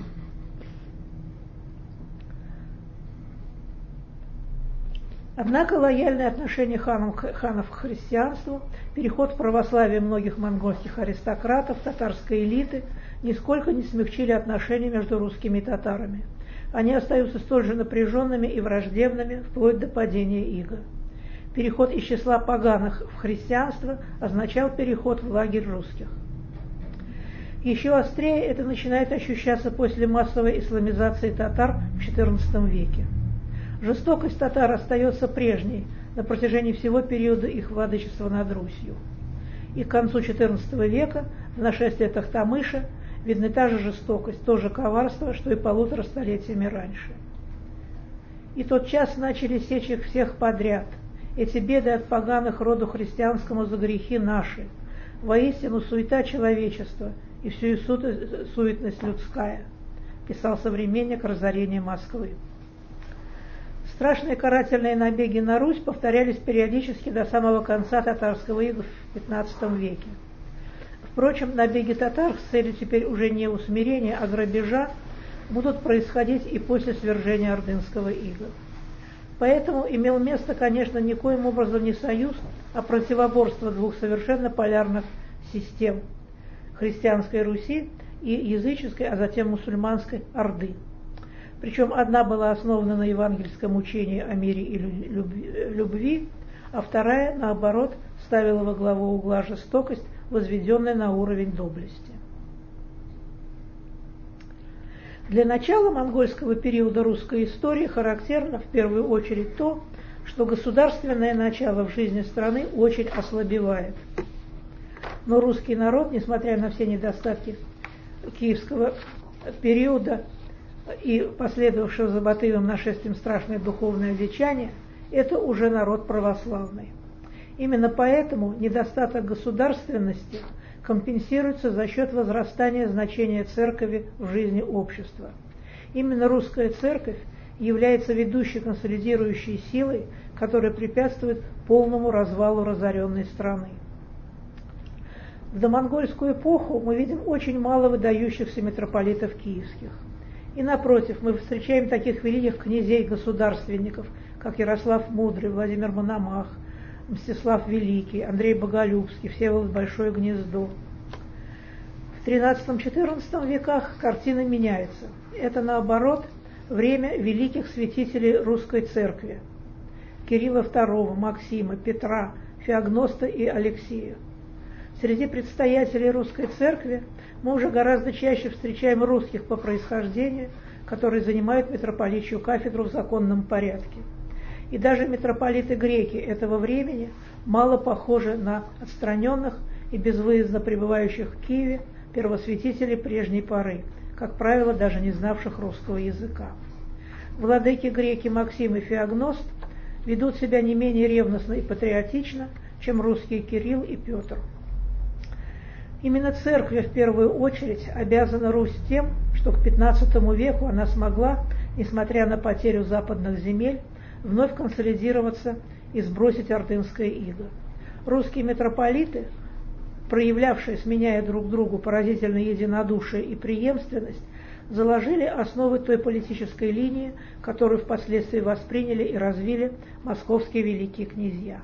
Однако лояльное отношение ханов, ханов к христианству, переход в православие многих монгольских аристократов, татарской элиты нисколько не смягчили отношения между русскими и татарами. Они остаются столь же напряженными и враждебными вплоть до падения ига. Переход из числа поганых в христианство означал переход в лагерь русских. Еще острее это начинает ощущаться после массовой исламизации татар в четырнадцатом веке. Жестокость татар остается прежней на протяжении всего периода их владычества над Русью. И к концу четырнадцатого века в нашествии Тохтамыша видны та же жестокость, то же коварство, что и полутора столетиями раньше. И тотчас начали сечь их всех подряд. Эти беды от поганых роду христианскому за грехи наши. Воистину суета человечества и всю суетность людская, писал современник разорения Москвы. Страшные карательные набеги на Русь повторялись периодически до самого конца татарского ига в пятнадцатом веке. Впрочем, набеги татар с целью теперь уже не усмирения, а грабежа будут происходить и после свержения ордынского ига. Поэтому имел место, конечно, никоим образом не союз, а противоборство двух совершенно полярных систем – христианской Руси и языческой, а затем мусульманской Орды. Причем одна была основана на евангельском учении о мире и любви, а вторая, наоборот, ставила во главу угла жестокость, возведенная на уровень доблести. Для начала монгольского периода русской истории характерно в первую очередь то, что государственное начало в жизни страны очень ослабевает. Но русский народ, несмотря на все недостатки киевского периода и последовавшего за Батыевым нашествием страшное духовное одичание, это уже народ православный. Именно поэтому недостаток государственности компенсируется за счет возрастания значения церкви в жизни общества. Именно русская церковь является ведущей консолидирующей силой, которая препятствует полному развалу разоренной страны. В домонгольскую эпоху мы видим очень мало выдающихся митрополитов киевских. И напротив, мы встречаем таких великих князей-государственников, как Ярослав Мудрый, Владимир Мономах, Мстислав Великий, Андрей Боголюбский, Всеволод Большое Гнездо. В тринадцатом-четырнадцатом веках картина меняется. Это, наоборот, время великих святителей русской церкви. Кирилла второго, Максима, Петра, Феогноста и Алексея. Среди предстоятелей русской церкви мы уже гораздо чаще встречаем русских по происхождению, которые занимают митрополичью кафедру в законном порядке. И даже митрополиты-греки этого времени мало похожи на отстраненных и безвыездно пребывающих в Киеве первосвятителей прежней поры, как правило, даже не знавших русского языка. Владыки-греки Максим и Феогност ведут себя не менее ревностно и патриотично, чем русские Кирилл и Петр. Именно церковь в первую очередь обязана Русь тем, что к пятнадцатому веку она смогла, несмотря на потерю западных земель, вновь консолидироваться и сбросить ордынское иго. Русские митрополиты, проявлявшие, сменяя друг другу поразительное единодушие и преемственность, заложили основы той политической линии, которую впоследствии восприняли и развили московские великие князья.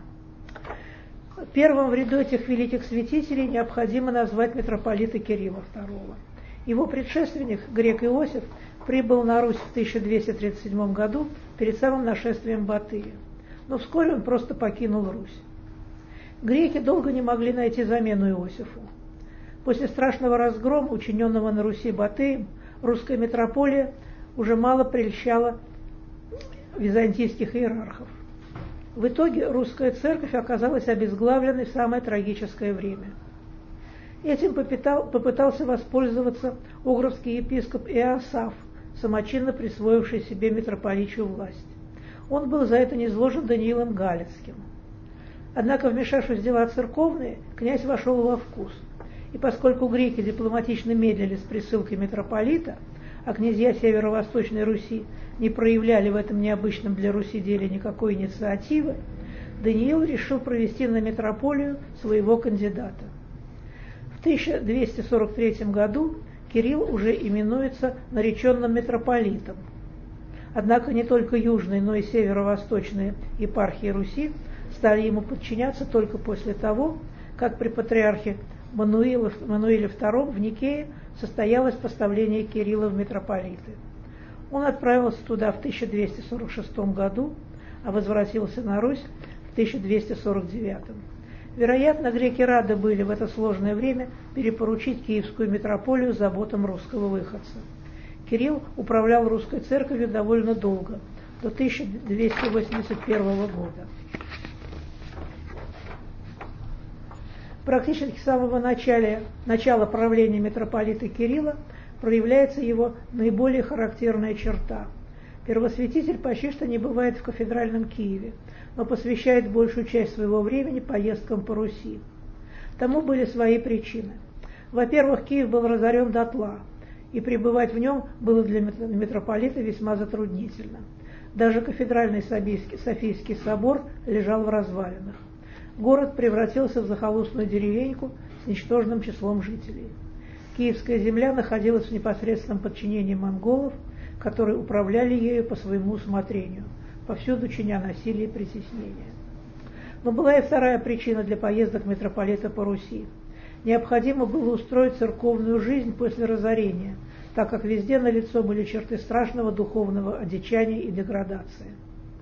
Первым в ряду этих великих святителей необходимо назвать митрополита Кирилла второго. Его предшественник, грек Иосиф, прибыл на Русь в тысяча двести тридцать седьмом году перед самым нашествием Батыя, но вскоре он просто покинул Русь. Греки долго не могли найти замену Иосифу. После страшного разгрома, учиненного на Руси Батыем, русская митрополия уже мало прельщала византийских иерархов. В итоге русская церковь оказалась обезглавленной в самое трагическое время. Этим попытал, попытался воспользоваться угровский епископ Иосаф, самочинно присвоивший себе митрополичью власть. Он был за это низложен Даниилом Галицким. Однако, вмешавшись в дела церковные, князь вошел во вкус. И поскольку греки дипломатично медлили с присылкой митрополита, а князья Северо-Восточной Руси не проявляли в этом необычном для Руси деле никакой инициативы, Даниил решил провести на митрополию своего кандидата. В тысяча двести сорок третьем году Кирилл уже именуется нареченным митрополитом. Однако не только южные, но и северо-восточные епархии Руси стали ему подчиняться только после того, как при патриархе Мануиле втором в Никее состоялось поставление Кирилла в митрополиты. Он отправился туда в тысяча двести сорок шестом году, а возвратился на Русь в тысяча двести сорок девятом. Вероятно, греки рады были в это сложное время перепоручить киевскую митрополию заботам русского выходца. Кирилл управлял русской церковью довольно долго, до тысяча двести восемьдесят первого года. Практически с самого начала, начала правления митрополита Кирилла проявляется его наиболее характерная черта. Первосвятитель почти что не бывает в кафедральном Киеве, но посвящает большую часть своего времени поездкам по Руси. Тому были свои причины. Во-первых, Киев был разорен дотла, и пребывать в нем было для митрополита весьма затруднительно. Даже кафедральный Софийский собор лежал в развалинах. Город превратился в захолустную деревеньку с ничтожным числом жителей. Киевская земля находилась в непосредственном подчинении монголов, которые управляли ею по своему усмотрению, повсюду чиня насилие и притеснение. Но была и вторая причина для поездок митрополита по Руси. Необходимо было устроить церковную жизнь после разорения, так как везде налицо были черты страшного духовного одичания и деградации.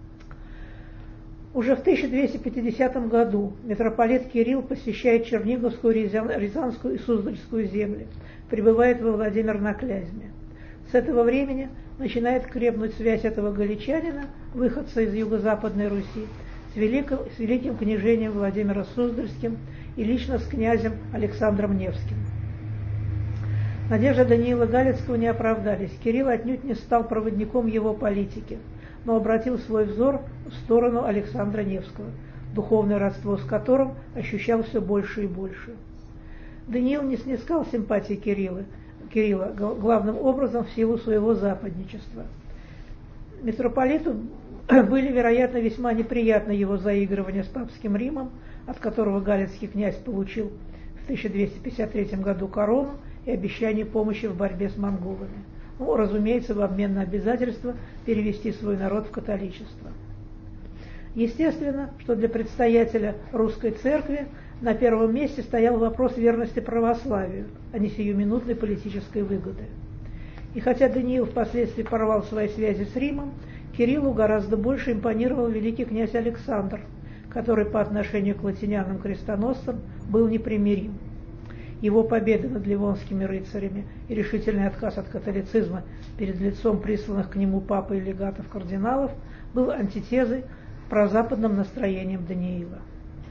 Уже в тысяча двести пятидесятом году митрополит Кирилл посещает Черниговскую, Рязанскую и Суздальскую земли, прибывает во Владимир на Клязьме. С этого времени начинает крепнуть связь этого галичанина, выходца из юго-западной Руси, с великим, с великим княжением Владимиром Суздальским и лично с князем Александром Невским. Надежды Даниила Галицкого не оправдались. Кирилл отнюдь не стал проводником его политики, но обратил свой взор в сторону Александра Невского, духовное родство с которым ощущал все больше и больше. Даниил не снискал симпатии Кирилла, Кирилла главным образом в силу своего западничества. Митрополиту были, вероятно, весьма неприятны его заигрывания с папским Римом, от которого галицкий князь получил в тысяча двести пятьдесят третьем году корону и обещание помощи в борьбе с монголами. Ну, разумеется, в обмен на обязательство перевести свой народ в католичество. Естественно, что для предстоятеля русской церкви на первом месте стоял вопрос верности православию, а не сиюминутной политической выгоды. И хотя Даниил впоследствии порвал свои связи с Римом, Кириллу гораздо больше импонировал великий князь Александр, который по отношению к латинянам-крестоносцам был непримирим. Его победы над ливонскими рыцарями и решительный отказ от католицизма перед лицом присланных к нему папы и легатов кардиналов был антитезой прозападным настроениям Даниила.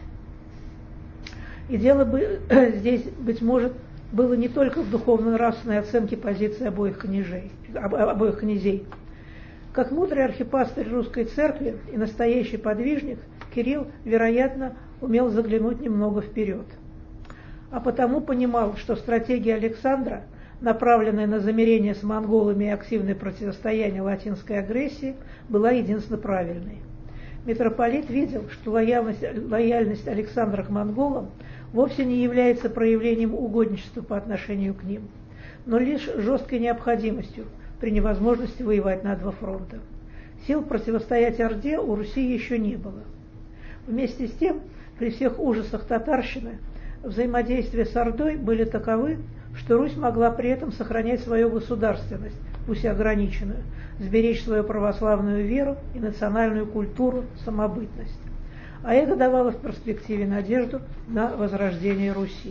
И дело бы, здесь, быть может, было не только в духовно-нравственной оценке позиции обоих княжей, обоих князей. Как мудрый архипастырь русской церкви и настоящий подвижник, Кирилл, вероятно, умел заглянуть немного вперед. А потому понимал, что стратегия Александра, направленная на замирение с монголами и активное противостояние латинской агрессии, была единственно правильной. Митрополит видел, что лояльность, лояльность Александра к монголам вовсе не является проявлением угодничества по отношению к ним, но лишь жесткой необходимостью при невозможности воевать на два фронта. Сил противостоять Орде у Руси еще не было. Вместе с тем, при всех ужасах татарщины, взаимодействия с Ордой были таковы, что Русь могла при этом сохранять свою государственность, пусть и ограниченную, сберечь свою православную веру и национальную культуру, самобытность. А это давало в перспективе надежду на возрождение Руси.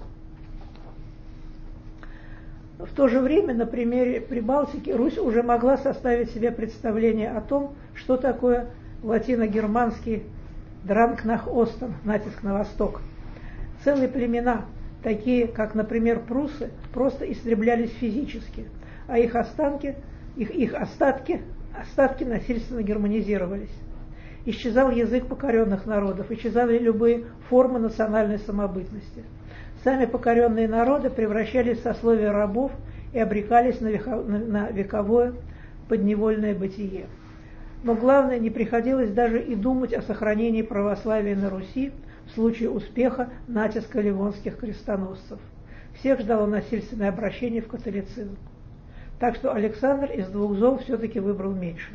В то же время на примере Прибалтики Русь уже могла составить себе представление о том, что такое латино-германский дранг нах Остен, натиск на восток. Целые племена, такие как, например, пруссы, просто истреблялись физически, а их останки, их, их остатки, остатки насильственно германизировались. Исчезал язык покоренных народов, исчезали любые формы национальной самобытности. Сами покоренные народы превращались в сословие рабов и обрекались на, веко, на, на вековое подневольное бытие. Но главное, не приходилось даже и думать о сохранении православия на Руси в случае успеха натиска ливонских крестоносцев. Всех ждало насильственное обращение в католицизм. Так что Александр из двух зол все-таки выбрал меньшее.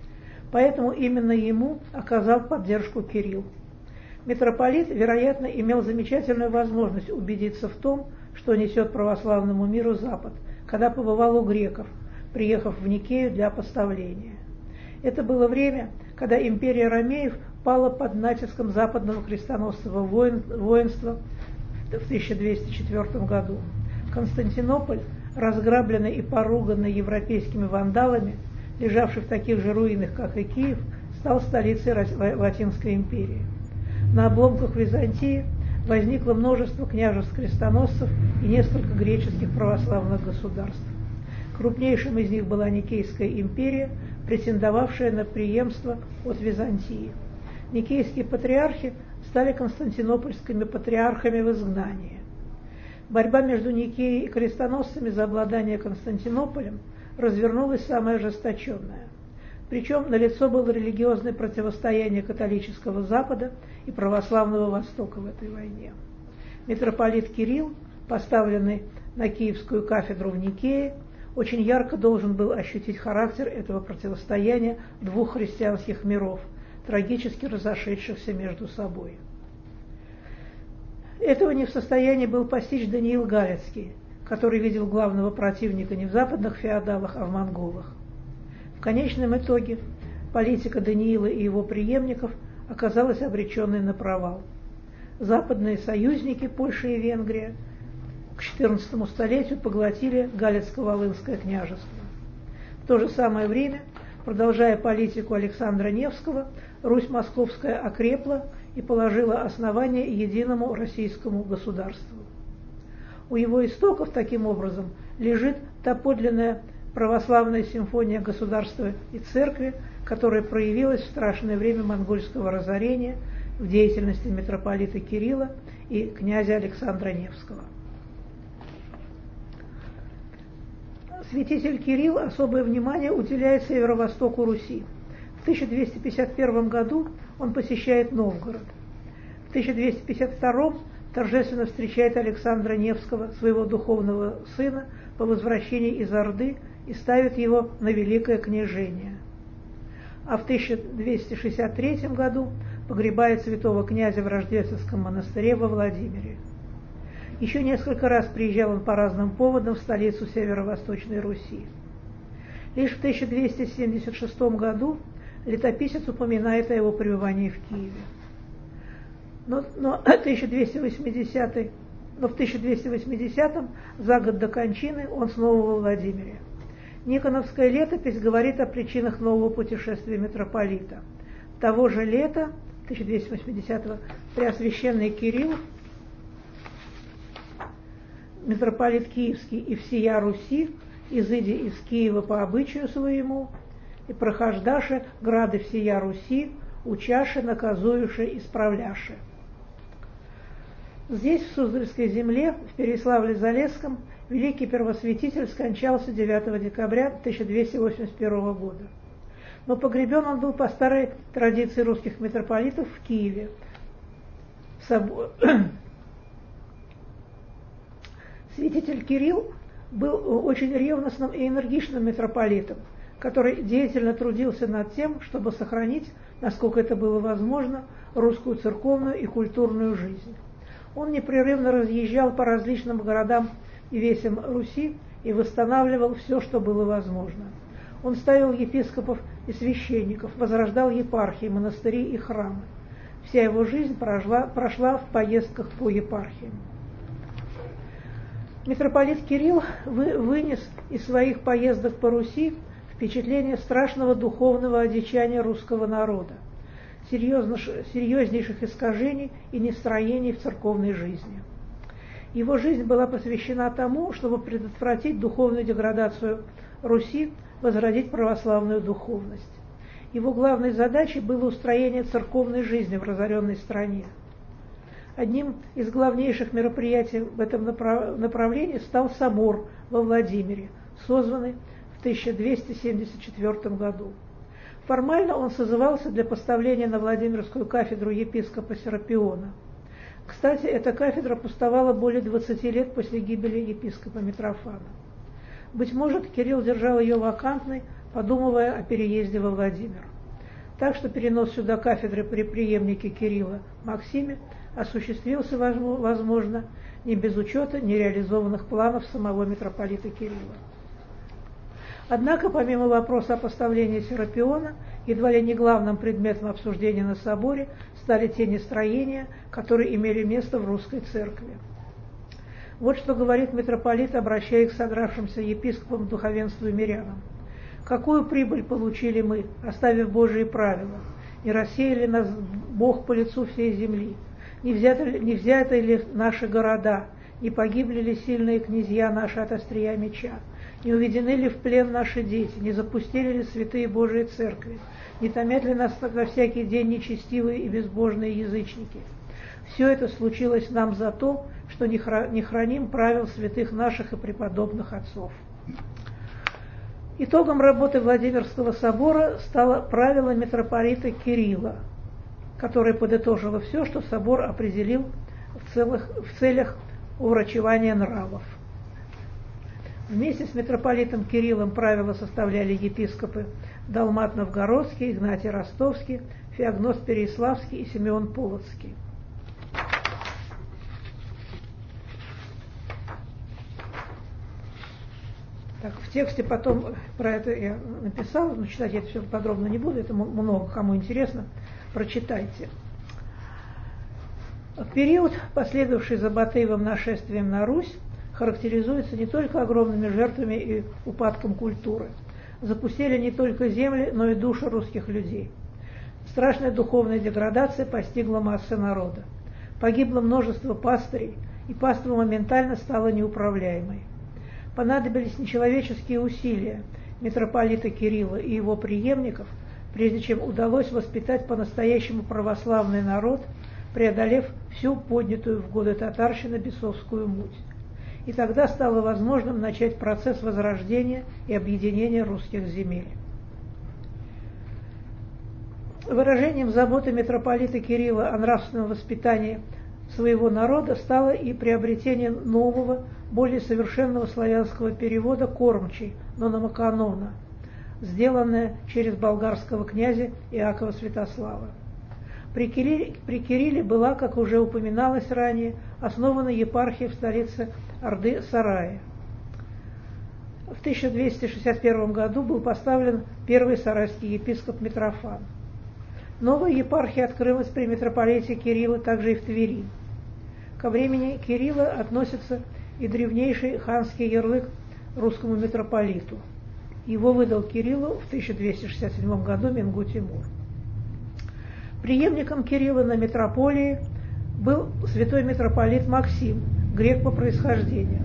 Поэтому именно ему оказал поддержку Кирилл. Митрополит, вероятно, имел замечательную возможность убедиться в том, что несет православному миру Запад, когда побывал у греков, приехав в Никею для поставления. Это было время, когда империя ромеев пала под натиском западного крестоносцевого воинства в тысяча двести четвёртом году. Константинополь, разграбленный и поруганный европейскими вандалами, лежавший в таких же руинах, как и Киев, стал столицей Латинской империи. На обломках Византии возникло множество княжеств-крестоносцев и несколько греческих православных государств. Крупнейшим из них была Никейская империя, претендовавшая на преемство от Византии. Никейские патриархи стали константинопольскими патриархами в изгнании. Борьба между Никеей и крестоносцами за обладание Константинополем развернулась самая ожесточенная. Причем налицо было религиозное противостояние католического Запада и православного Востока в этой войне. Митрополит Кирилл, поставленный на Киевскую кафедру в Никее, очень ярко должен был ощутить характер этого противостояния двух христианских миров, трагически разошедшихся между собой. Этого не в состоянии был постичь Даниил Галицкий, который видел главного противника не в западных феодалах, а в монголах. В конечном итоге политика Даниила и его преемников оказалась обреченной на провал. Западные союзники, Польша и Венгрия, к четырнадцатому столетию поглотили Галицко-Волынское княжество. то же самое время, продолжая политику Александра Невского, Русь Московская окрепла и положила основание единому российскому государству. У его истоков, таким образом, лежит та подлинная православная симфония государства и церкви, которая проявилась в страшное время монгольского разорения в деятельности митрополита Кирилла и князя Александра Невского. Святитель Кирилл особое внимание уделяет северо-востоку Руси. В тысяча двести пятьдесят первом году он посещает Новгород. В тысяча двести пятьдесят втором торжественно встречает Александра Невского, своего духовного сына, по возвращении из Орды и ставит его на великое княжение. А в тысяча двести шестьдесят третьем году погребает святого князя в Рождественском монастыре во Владимире. Еще несколько раз приезжал он по разным поводам в столицу Северо-Восточной Руси. Лишь в тысяча двести семьдесят шестом году летописец упоминает о его пребывании в Киеве. Но, но, тысяча двести восьмидесятый, но в тысяча двести восьмидесятом, за год до кончины, он снова во Владимире. Никоновская летопись говорит о причинах нового путешествия митрополита. Того же лета, тысяча двести восьмидесятого, Преосвященный Кирилл, митрополит Киевский и всея Руси, изыдя из Киева по обычаю своему, и прохождаше грады всея Руси, учаше, наказуюше, исправляше. Здесь, в Суздальской земле, в Переславле-Залесском, великий первосвятитель скончался девятого декабря тысяча двести восемьдесят первого года. Но погребен он был по старой традиции русских митрополитов в Киеве. В собор... Святитель Кирилл был очень ревностным и энергичным митрополитом, который деятельно трудился над тем, чтобы сохранить, насколько это было возможно, русскую церковную и культурную жизнь. Он непрерывно разъезжал по различным городам и весям Руси и восстанавливал все, что было возможно. Он ставил епископов и священников, возрождал епархии, монастыри и храмы. Вся его жизнь прошла, прошла в поездках по епархиям. Митрополит Кирилл вы, вынес из своих поездок по Руси впечатление страшного духовного одичания русского народа, серьезнейших искажений и нестроений в церковной жизни. Его жизнь была посвящена тому, чтобы предотвратить духовную деградацию Руси, возродить православную духовность. Его главной задачей было устроение церковной жизни в разоренной стране. Одним из главнейших мероприятий в этом направлении стал собор во Владимире, созванный в тысяча двести семьдесят четвёртом году. Формально он созывался для поставления на Владимирскую кафедру епископа Серапиона. Кстати, эта кафедра пустовала более двадцати лет после гибели епископа Митрофана. Быть может, Кирилл держал ее вакантной, подумывая о переезде во Владимир. Так что перенос сюда кафедры при преемнике Кирилла Максиме осуществился, возможно, не без учета нереализованных планов самого митрополита Кирилла. Однако, помимо вопроса о поставлении Серапиона, едва ли не главным предметом обсуждения на соборе стали те нестроения, которые имели место в русской церкви. Вот что говорит митрополит, обращаясь к собравшимся епископам, духовенству и мирянам. «Какую прибыль получили мы, оставив Божие правила? Не рассеяли нас Бог по лицу всей земли? Не взяты, ли, не взяты ли наши города? Не погибли ли сильные князья наши от острия меча? Не уведены ли в плен наши дети? Не запустили ли святые Божии церкви? Не томят ли нас на всякий день нечестивые и безбожные язычники? Все это случилось нам за то, что не храним правил святых наших и преподобных отцов». Итогом работы Владимирского собора стало правило митрополита Кирилла, которое подытожило все, что собор определил в, целых, в целях уврачевания нравов. Вместе с митрополитом Кириллом правила составляли епископы Далмат Новгородский, Игнатий Ростовский, Феогност Переяславский и Симеон Полоцкий. Так, в тексте потом про это я написала, но читать я это все подробно не буду, это много кому интересно, прочитайте. Период, последовавший за Батыевым нашествием на Русь, характеризуется не только огромными жертвами и упадком культуры, запустили не только земли, но и души русских людей. Страшная духовная деградация постигла массы народа. Погибло множество пастырей, и паства моментально стала неуправляемой. Понадобились нечеловеческие усилия митрополита Кирилла и его преемников, прежде чем удалось воспитать по-настоящему православный народ, преодолев всю поднятую в годы татарщины бесовскую муть. И тогда стало возможным начать процесс возрождения и объединения русских земель. Выражением заботы митрополита Кирилла о нравственном воспитании своего народа стало и приобретение нового, более совершенного славянского перевода «Кормчий» Нономаканона, сделанное через болгарского князя Иакова Святослава. При Кирилле, при Кирилле была, как уже упоминалось ранее, основана епархия в столице Орды Сарая. В тысяча двести шестьдесят первом году был поставлен первый сарайский епископ Митрофан. Новая епархия открылась при митрополите Кирилла также и в Твери. Ко времени Кирилла относится и древнейший ханский ярлык русскому митрополиту. Его выдал Кириллу в тысяча двести шестьдесят седьмом году Менгу-Тимур. Преемником Кирилла на митрополии был святой митрополит Максим, грек по происхождению.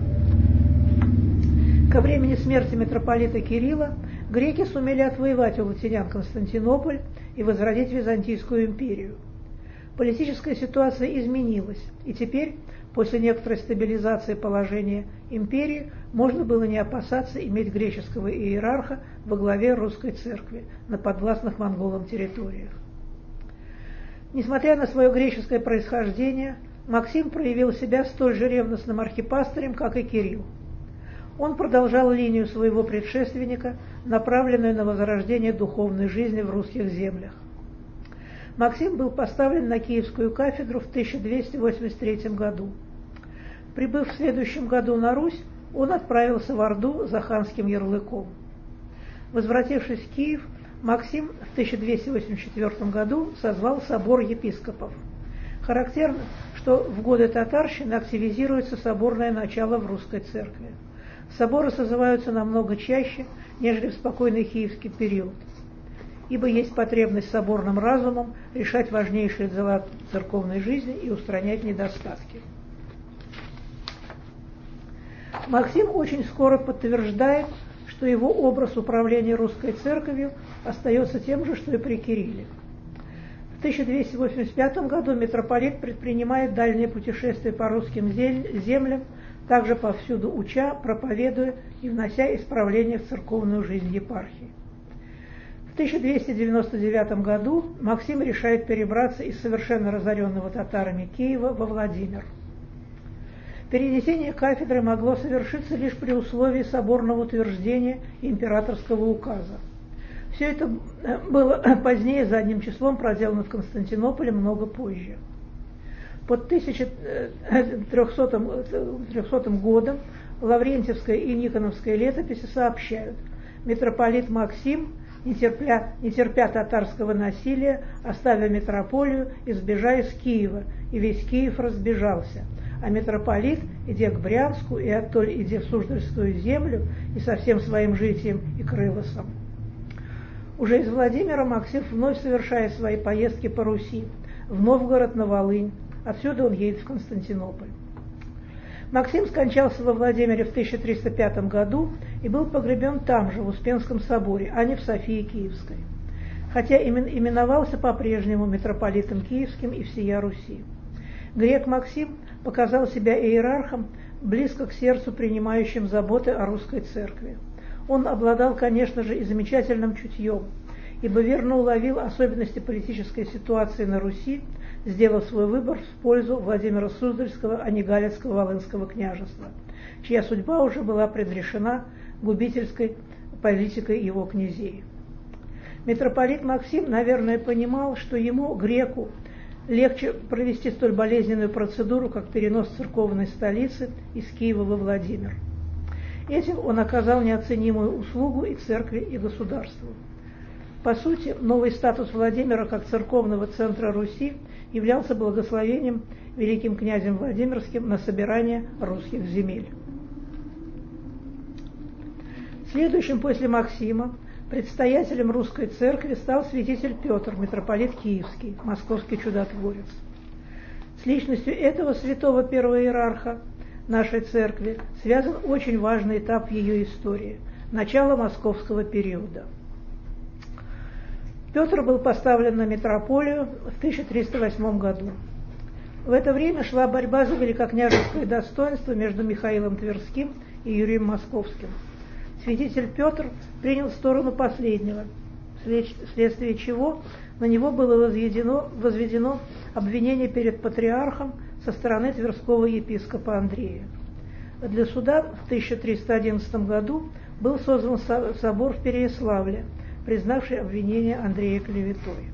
Ко времени смерти митрополита Кирилла греки сумели отвоевать у латинян Константинополь и возродить Византийскую империю. Политическая ситуация изменилась, и теперь, после некоторой стабилизации положения империи, можно было не опасаться иметь греческого иерарха во главе русской церкви на подвластных монголам территориях. Несмотря на свое греческое происхождение, Максим проявил себя столь же ревностным архипастырем, как и Кирилл. Он продолжал линию своего предшественника, направленную на возрождение духовной жизни в русских землях. Максим был поставлен на Киевскую кафедру в тысяча двести восемьдесят третьем году. Прибыв в следующем году на Русь, он отправился в Орду за ханским ярлыком. Возвратившись в Киев, Максим в тысяча двести восемьдесят четвёртом году созвал собор епископов. Характерно, что в годы татарщины активизируется соборное начало в русской церкви. Соборы созываются намного чаще, нежели в спокойный киевский период, ибо есть потребность соборным разумом решать важнейшие дела церковной жизни и устранять недостатки. Максим очень скоро подтверждает, что его образ управления русской церковью остается тем же, что и при Кирилле. В тысяча двести восемьдесят пятом году митрополит предпринимает дальнее путешествие по русским землям, также повсюду уча, проповедуя и внося исправления в церковную жизнь епархии. В тысяча двести девяносто девятом году Максим решает перебраться из совершенно разоренного татарами Киева во Владимир. Перенесение кафедры могло совершиться лишь при условии соборного утверждения императорского указа. Все это было позднее задним числом проделано в Константинополе много позже. Под тысяча трехсотым годом Лаврентьевская и Никоновская летописи сообщают: митрополит Максим, не терпя, не терпя татарского насилия, оставив митрополию и сбежая из Киева, и весь Киев разбежался. А митрополит, идя к Брянску, и оттоль идя в Суздальскую землю, и со всем своим житием и крылосом. Уже из Владимира Максим вновь совершает свои поездки по Руси, в Новгород, на Волынь. Отсюда он едет в Константинополь. Максим скончался во Владимире в тысяча триста пятом году и был погребен там же, в Успенском соборе, а не в Софии Киевской, хотя именовался по-прежнему митрополитом Киевским и всея Руси. Грек Максим показал себя иерархом, близко к сердцу принимающим заботы о русской церкви. Он обладал, конечно же, и замечательным чутьем, ибо верно уловил особенности политической ситуации на Руси, сделав свой выбор в пользу Владимира Суздальского, а не Галицкого Волынского княжества, чья судьба уже была предрешена губительской политикой его князей. Митрополит Максим, наверное, понимал, что ему, греку, легче провести столь болезненную процедуру, как перенос церковной столицы из Киева во Владимир. Этим он оказал неоценимую услугу и церкви, и государству. По сути, новый статус Владимира как церковного центра Руси являлся благословением великим князем Владимирским на собирание русских земель. Следующим после Максима Предстоятелем русской церкви стал святитель Петр, митрополит Киевский, московский чудотворец. С личностью этого святого первого иерарха нашей церкви связан очень важный этап в ее истории – начало московского периода. Петр был поставлен на митрополию в тысяча триста восьмом году. В это время шла борьба за великокняжеское достоинство между Михаилом Тверским и Юрием Московским. Святитель Петр принял сторону последнего, вследствие чего на него было возведено, возведено обвинение перед патриархом со стороны тверского епископа Андрея. Для суда в тысяча триста одиннадцатом году был создан собор в Переяславле, признавший обвинение Андрея клеветой.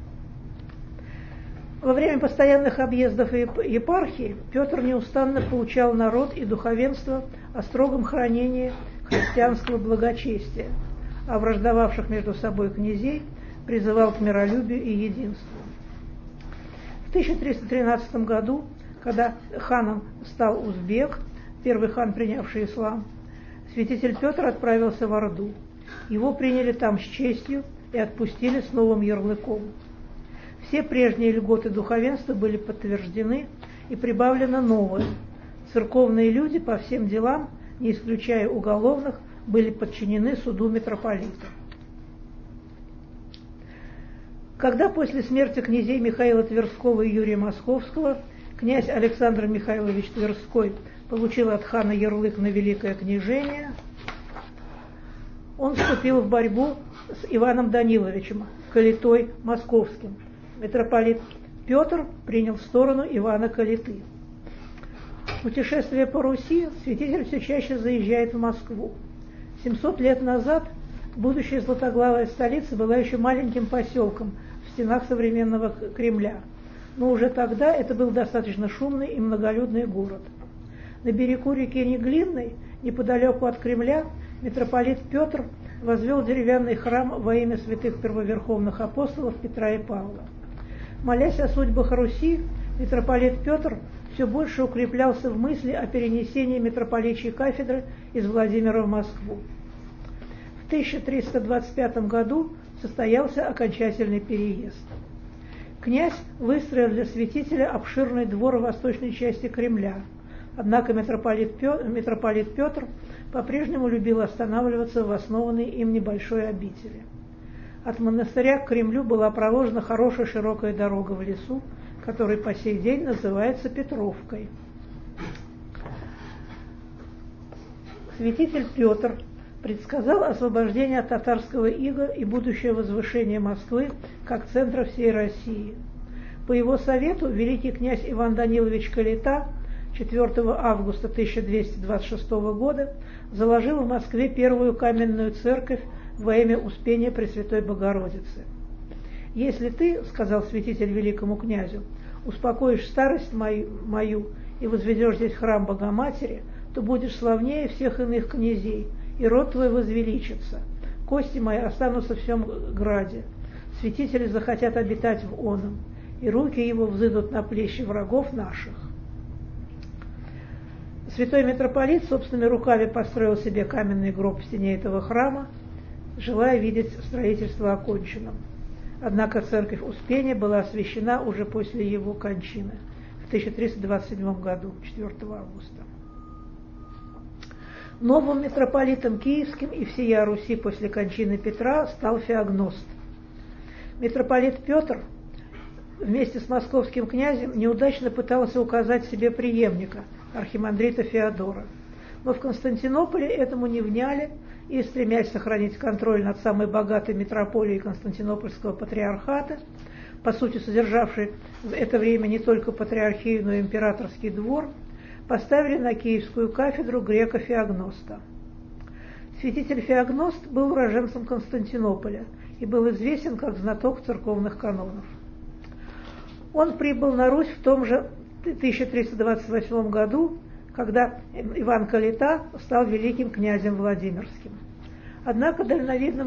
Во время постоянных объездов епархии Петр неустанно поучал народ и духовенство о строгом хранении христианского благочестия, а враждовавших между собой князей призывал к миролюбию и единству. В тысяча триста тринадцатом году, когда ханом стал узбек, первый хан, принявший ислам, святитель Петр отправился в Орду. Его приняли там с честью и отпустили с новым ярлыком. Все прежние льготы духовенства были подтверждены и прибавлено новое. Церковные люди по всем делам, не исключая уголовных, были подчинены суду митрополита. Когда после смерти князей Михаила Тверского и Юрия Московского князь Александр Михайлович Тверской получил от хана ярлык на великое княжение, он вступил в борьбу с Иваном Даниловичем, калитой московским. Митрополит Петр принял сторону Ивана Калиты. Путешествуя по Руси, святитель все чаще заезжает в Москву. семьсот лет назад будущая златоглавая столица была еще маленьким поселком в стенах современного Кремля, но уже тогда это был достаточно шумный и многолюдный город. На берегу реки Неглинной, неподалеку от Кремля, митрополит Петр возвел деревянный храм во имя святых первоверховных апостолов Петра и Павла. Молясь о судьбах Руси, митрополит Петр все больше укреплялся в мысли о перенесении митрополичьей кафедры из Владимира в Москву. В тысяча триста двадцать пятом году состоялся окончательный переезд. Князь выстроил для святителя обширный двор в восточной части Кремля, однако митрополит Петр, митрополит Петр по-прежнему любил останавливаться в основанной им небольшой обители. От монастыря к Кремлю была проложена хорошая широкая дорога в лесу, который по сей день называется Петровкой. Святитель Петр предсказал освобождение от татарского ига и будущее возвышение Москвы как центра всей России. По его совету великий князь Иван Данилович Калита четвёртого августа тысяча двести двадцать шестого года заложил в Москве первую каменную церковь во имя Успения Пресвятой Богородицы. «Если ты, — сказал святитель великому князю, — успокоишь старость мою, мою и возведешь здесь храм Богоматери, то будешь славнее всех иных князей, и род твой возвеличится. Кости мои останутся в всем граде. Святители захотят обитать в оном, и руки его взыдут на плечи врагов наших». Святой митрополит собственными руками построил себе каменный гроб в стене этого храма, желая видеть строительство оконченным. Однако церковь Успения была освящена уже после его кончины в тысяча триста двадцать седьмом году, четвёртого августа. Новым митрополитом киевским и всея Руси после кончины Петра стал Феогност. Митрополит Петр вместе с московским князем неудачно пытался указать себе преемника, архимандрита Феодора. Но в Константинополе этому не вняли, и, стремясь сохранить контроль над самой богатой метрополией Константинопольского патриархата, по сути содержавшей в это время не только патриархию, но и императорский двор, поставили на киевскую кафедру грека Феогноста. Святитель Феогност был уроженцем Константинополя и был известен как знаток церковных канонов. Он прибыл на Русь в том же тысяча триста двадцать восьмом году, когда Иван Калита стал великим князем Владимирским. Однако дальновидный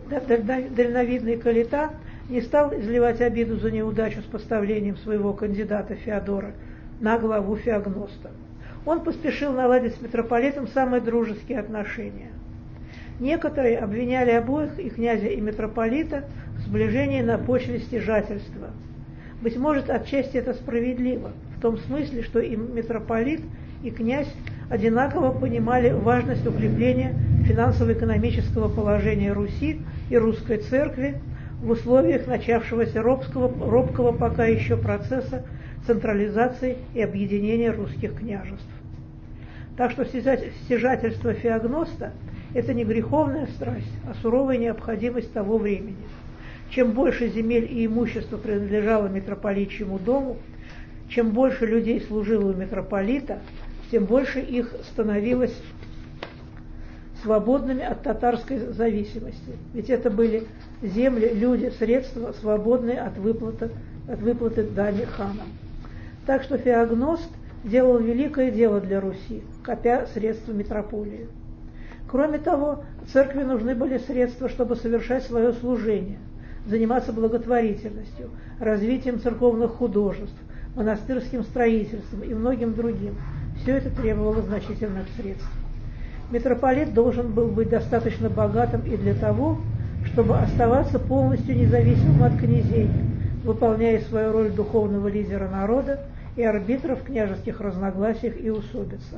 Калита не стал изливать обиду за неудачу с поставлением своего кандидата Феодора на главу Феогноста. Он поспешил наладить с митрополитом самые дружеские отношения. Некоторые обвиняли обоих, и князя, и митрополита, в сближении на почве стяжательства. Быть может, отчасти это справедливо, в том смысле, что и митрополит, и князь одинаково понимали важность укрепления финансово-экономического положения Руси и русской церкви в условиях начавшегося робского, робкого пока еще процесса централизации и объединения русских княжеств. Так что стяжательство Феогноста – это не греховная страсть, а суровая необходимость того времени. Чем больше земель и имущества принадлежало митрополичьему дому, чем больше людей служило у митрополита, тем больше их становилось свободными от татарской зависимости. Ведь это были земли, люди, средства, свободные от выплаты, от выплаты дани ханам. Так что Феогност делал великое дело для Руси, копя средства митрополии. Кроме того, церкви нужны были средства, чтобы совершать свое служение, заниматься благотворительностью, развитием церковных художеств, монастырским строительством и многим другим. Все это требовало значительных средств. Митрополит должен был быть достаточно богатым и для того, чтобы оставаться полностью независимым от князей, выполняя свою роль духовного лидера народа и арбитра в княжеских разногласиях и усобицах.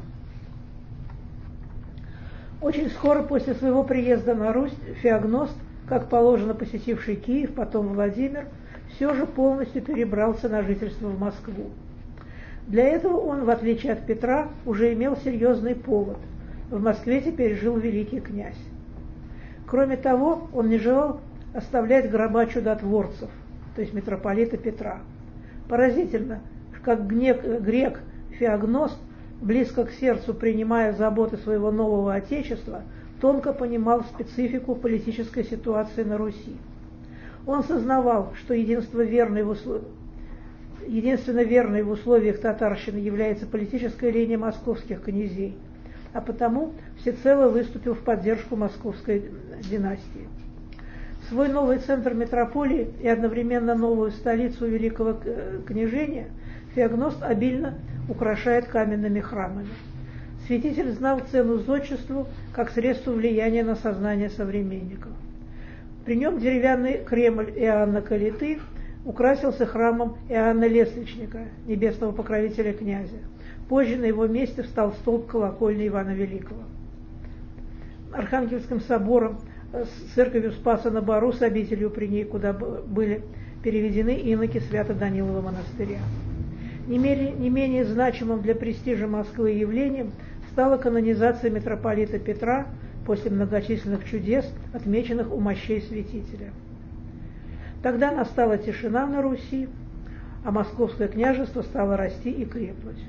Очень скоро после своего приезда на Русь Феогност, как положено посетивший Киев, потом Владимир, все же полностью перебрался на жительство в Москву. Для этого он, в отличие от Петра, уже имел серьезный повод. В Москве теперь жил великий князь. Кроме того, он не желал оставлять гроба чудотворцев, то есть митрополита Петра. Поразительно, как грек Феогност, близко к сердцу принимая заботы своего нового отечества, тонко понимал специфику политической ситуации на Руси. Он сознавал, что единство верной в услов... единственно верной в условиях татарщины является политическая линия московских князей, а потому всецело выступил в поддержку московской династии. Свой новый центр метрополии и одновременно новую столицу великого княжения Феогност обильно украшает каменными храмами. Святитель знал цену зодчеству как средство влияния на сознание современников. При нем деревянный Кремль Иоанна Калиты украсился храмом Иоанна Лествичника, небесного покровителя князя. Позже на его месте встал столб колокольни Ивана Великого. Архангельским собором, с церковью Спаса на Бару, с обителью при ней, куда были переведены иноки Свято-Данилова монастыря. Не менее, не менее значимым для престижа Москвы явлением стала канонизация митрополита Петра после многочисленных чудес, отмеченных у мощей святителя. Тогда настала тишина на Руси, а московское княжество стало расти и крепнуть.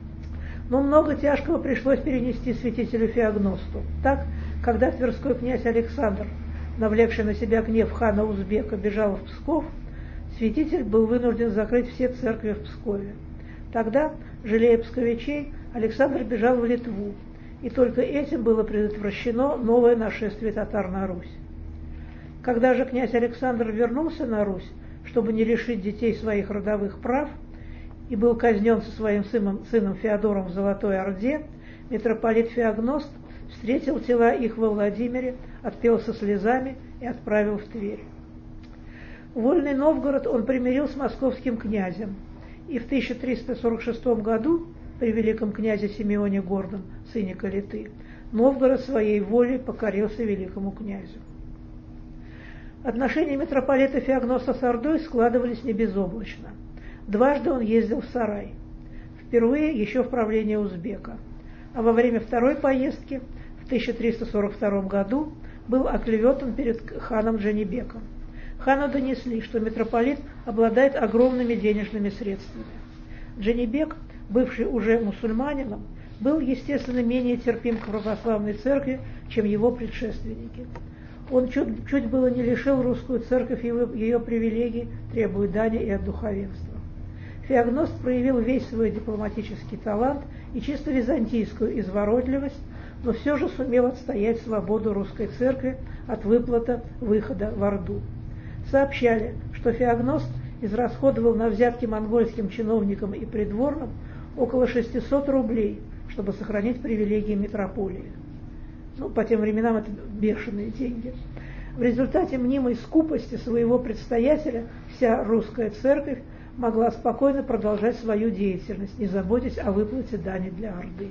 Но много тяжкого пришлось перенести святителю Феогносту. Так, когда тверской князь Александр, навлекший на себя гнев хана Узбека, бежал в Псков, святитель был вынужден закрыть все церкви в Пскове. Тогда, жалея псковичей, Александр бежал в Литву, и только этим было предотвращено новое нашествие татар на Русь. Когда же князь Александр вернулся на Русь, чтобы не лишить детей своих родовых прав, и был казнен со своим сыном, сыном Феодором в Золотой Орде, митрополит Феогност встретил тела их во Владимире, отпел со слезами и отправил в Тверь. Вольный Новгород он примирил с московским князем, и в тысяча триста сорок шестом году при великом князе Симеоне Гордом, сыне Калиты, Новгород своей волей покорился великому князю. Отношения митрополита Феогноста с Ордой складывались не безоблачно. Дважды он ездил в Сарай, впервые еще в правлении Узбека, а во время второй поездки в тысяча триста сорок втором году был оклеветан перед ханом Джанибеком. Хану донесли, что митрополит обладает огромными денежными средствами. Джанибек, бывший уже мусульманином, был, естественно, менее терпим к православной церкви, чем его предшественники. Он чуть, чуть было не лишил русскую церковь ее, ее привилегий, требуя дани и от духовенства. Феогност проявил весь свой дипломатический талант и чисто византийскую изворотливость, но все же сумел отстоять свободу русской церкви от выплата выхода в Орду. Сообщали, что Феогност израсходовал на взятки монгольским чиновникам и придворным около шестисот рублей, чтобы сохранить привилегии митрополии. Ну, по тем временам это бешеные деньги. В результате мнимой скупости своего предстоятеля вся русская церковь могла спокойно продолжать свою деятельность, не заботясь о выплате дани для Орды.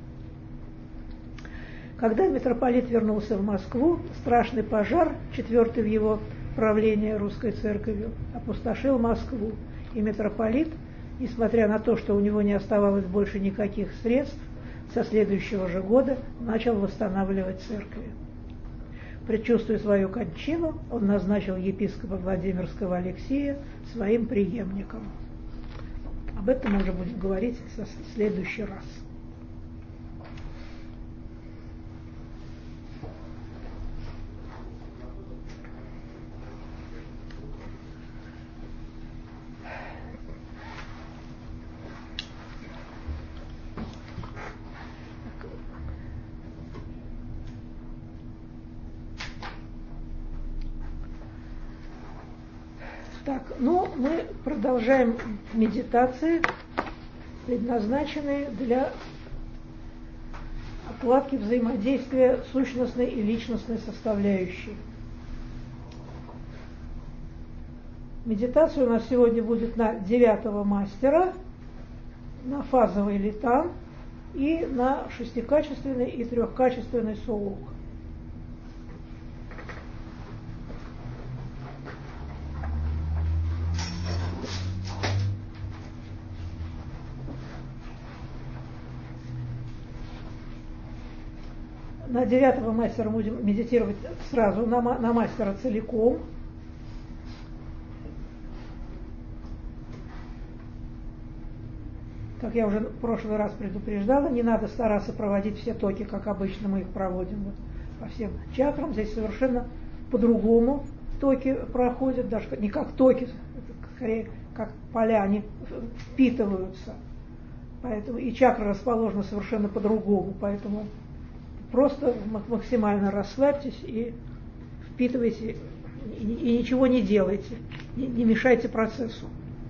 Когда митрополит вернулся в Москву, страшный пожар, четвертый в его правлении русской церковью, опустошил Москву, и митрополит, несмотря на то, что у него не оставалось больше никаких средств, со следующего же года начал восстанавливать церкви. Предчувствуя свою кончину, он назначил епископа Владимирского Алексея своим преемником. Об этом мы уже будем говорить в следующий раз. Так, ну, мы продолжаем медитации, предназначенные для отладки взаимодействия сущностной и личностной составляющей. Медитация у нас сегодня будет на девятого мастера, на фазовый литан и на шестикачественный и трехкачественный соук. На девятого мастера будем медитировать сразу, на, на мастера целиком. Как я уже в прошлый раз предупреждала, не надо стараться проводить все токи, как обычно мы их проводим вот, по всем чакрам. Здесь совершенно по-другому токи проходят, даже не как токи, скорее как поля, они впитываются. Поэтому и чакра расположена совершенно по-другому, поэтому просто максимально расслабьтесь и впитывайте, и, и ничего не делайте, не, не мешайте процессу.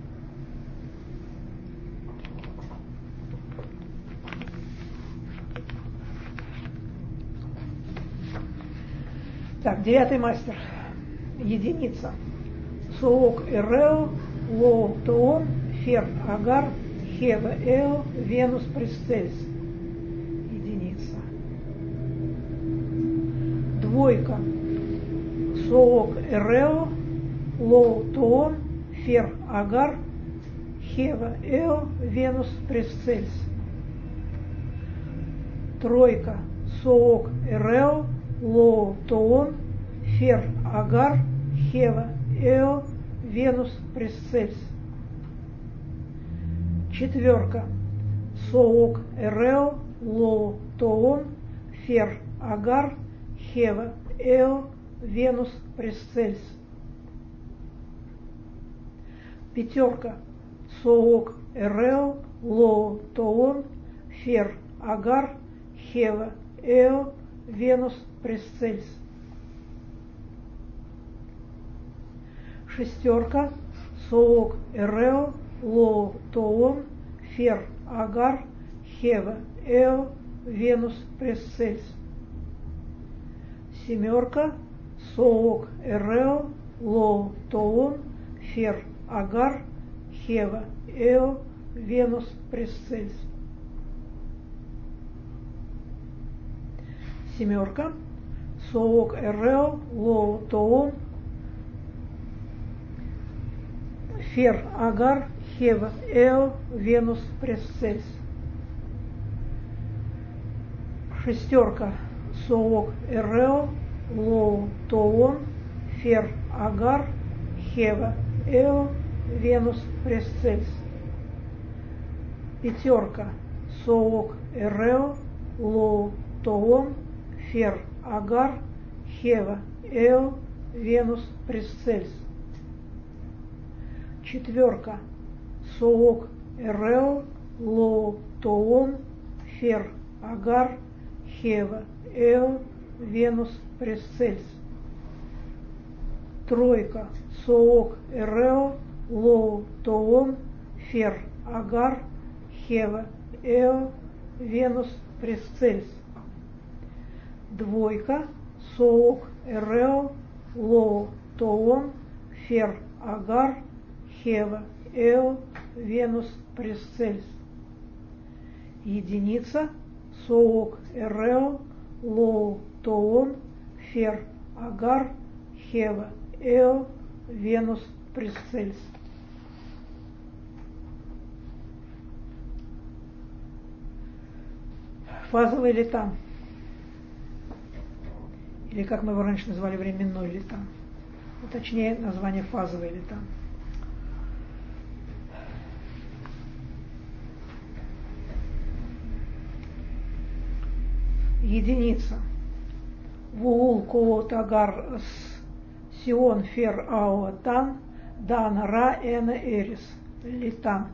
Так, девятый мастер. Единица. Соок Эрео, Лоу Тоон, Фер Агар, Хева Эо, Венус Пресцельс. Единица. Двойка. Соок Эрео, Лоу Тоон, Фер Агар, Хева Эо, Венус Пресцельс. Тройка. Соок Эрео, Лоу Тоон, Фер Агар, Хева Эо, Венус Пресцельс. Четверка. Соок Эрео, Лоу Тоон, Фер Агар, Хева Эо, Венус Пресцельс. Пятерка. Соок Эрео, Лоу Тоон, Фер Агар, Хева Эо, Венус Пресцельс. Шестерка. Соок Эрео, Лоу Тоон, Фер Агар, Хева Эо, Венус Пресцельс. Семерка. Соок Эрео, Лоу Тоон, Фер Агар, Хева Эо, Венус Пресцельс. Семерка. Соок Эрео, Лоу Тоон, Фер Агар, Хева Эо, Венус Пресцельс. Шестерка. Соок Эрео, Лоу Тоон, Фер Агар, Хева Эо, Венус Пресцельс. Пятерка. Соок Эрео, Лоу Тоон, Фер Агар, Хева Эо, Венус Пресцельс. Четверка. Соок Эрео, Лоу Тоон, Фер Агар, Хева Эо, Венус Пресцельс. Тройка. Соок Эрео, Лоу Тоон, Фер Агар, Хева Эо, Венус Пресцельс. Двойка, соок, эрео, лоо, тоон, фер, агар, хева, эо, Венус, Пресцельс. Единица, соок, эрео, лоо, тоон, фер, агар, хева, эо, Венус, Пресцельс. Фазовый летан, или как мы его раньше называли, временной летан, ну, точнее название фазовый летан. Единица. Вуул коот агар с сион фер ао тан дан ра эна эрис летан.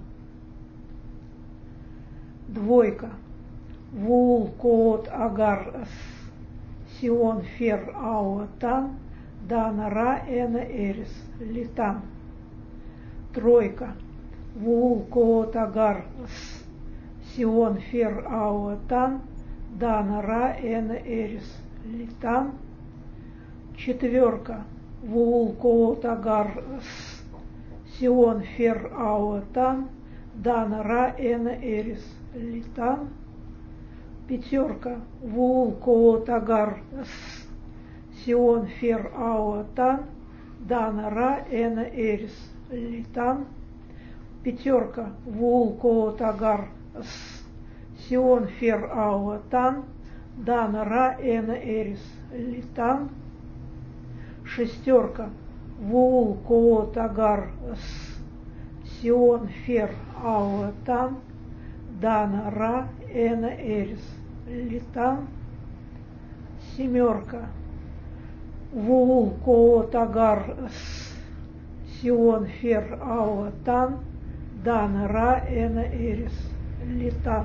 Двойка. Вуул коот агар с сион фер ао тан дан ра эна эрис летан. Тройка. Вуул коот агар с сион фер ао тан дан ра эна эрис летан. Четверка. Вуул коот агар с сион фер ао тан дан ра эна эрис летан. Пятерка. Вуул коот агар с сион фер ао тан дан ра эна эрис летан. Пятерка. Вуул коот агар с сион фер ао тан дан ра эна эрис летан. Шестерка. Вуул коот агар с сион фер ао тан дан ра эна эрис летан. Семерка. Вуул коот агар с сион фер ао тан дан ра эна эрис летан.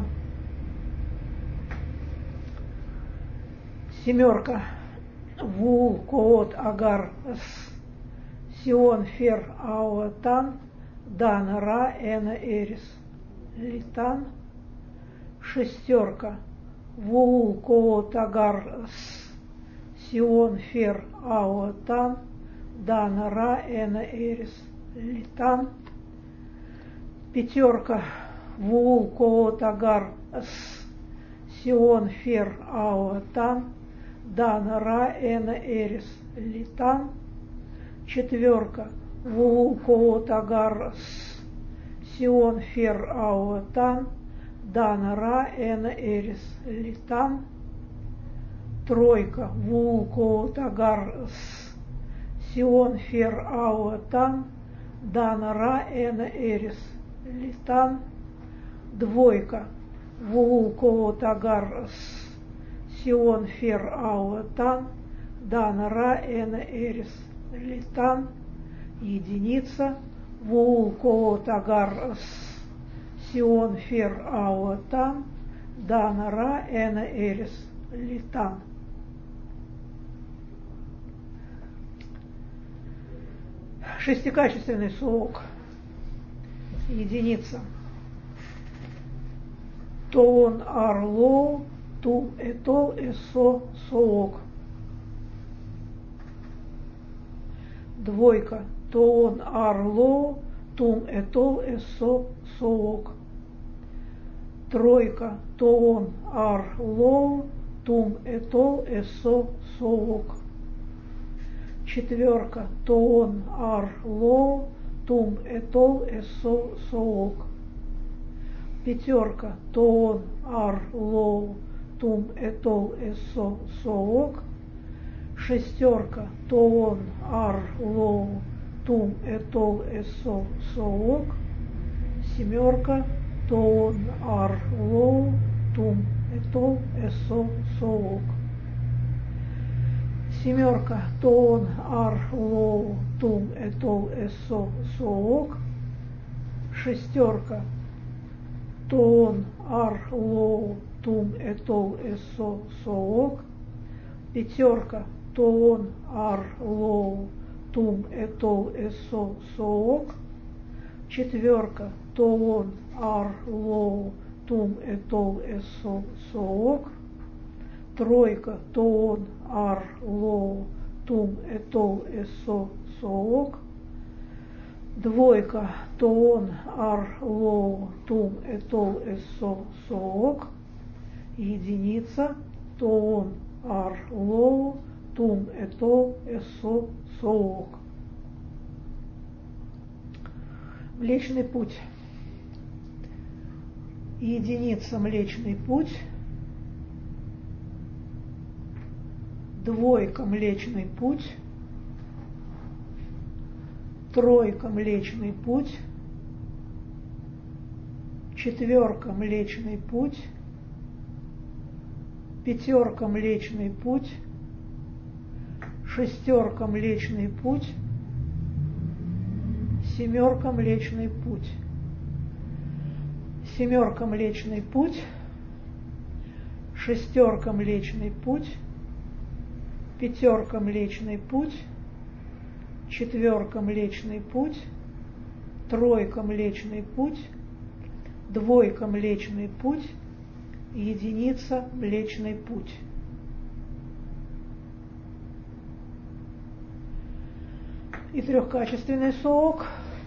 Семерка. Вуул коот агар с сион фер ао тан дан ра эна эрис летан. Шестерка. Вуул коот агар с сион фер ао тан дан ра эна эрис летан. Пятерка. Вуул коот агар с сион фер ао тан дан ра эна эрис летан. Четверка. Вуул коот агар с сион фер ао тан дан ра эна эрис летан. Тройка. Вуул коот агар с сион фер ао тан дан ра эна эрис летан. Двойка. Вуул коот агар с сион фер ао тан дан ра эна эрис летан. Единица. Вуул коот агар с сион фер ао тан дан ра эна эрис летан. Шестикачественный соок. Единица. Тоон ар лоо тум этол эсо соок. Двойка. Тоон ар лоо тум этол эсо соок. Тройка. Тоон ар лоо тум этол эсо соок. Четверка. Тоон ар лоо тум этол эсо соок. Пятерка. Тоон ар лоо тум этол эсо соок. Шестерка. Тоон ар лоо тум этол эсо соок. Семерка. Тоон ар лоо тум этол эсо соок. Семерка. Тоон ар лоо тум этол эсо соок. Шестерка. Тоон ар лоо тум этол эсо соок. Пятерка. Тоон ар лоо тум этол эсо соок. Четверка. Тоон ар лоо тум этол эсо соок. тройка, тоон, ар, лоу, тум, этол, эсо, соок, двойка, тоон, ар, лоу, тум, этол, эсо, соок, единица, тоон, ар, лоу, тум, этол, эсо, соок. Млечный путь. Единица Млечный путь, двойка Млечный путь, тройка Млечный путь, четверка Млечный путь, пятерка Млечный путь, шестерка Млечный путь, семерка Млечный путь. Семерка Млечный путь, шестерка Млечный путь, пятерка Млечный путь, четверка Млечный путь, тройка Млечный путь, двойка Млечный путь, единица Млечный путь. И трехкачественный соок.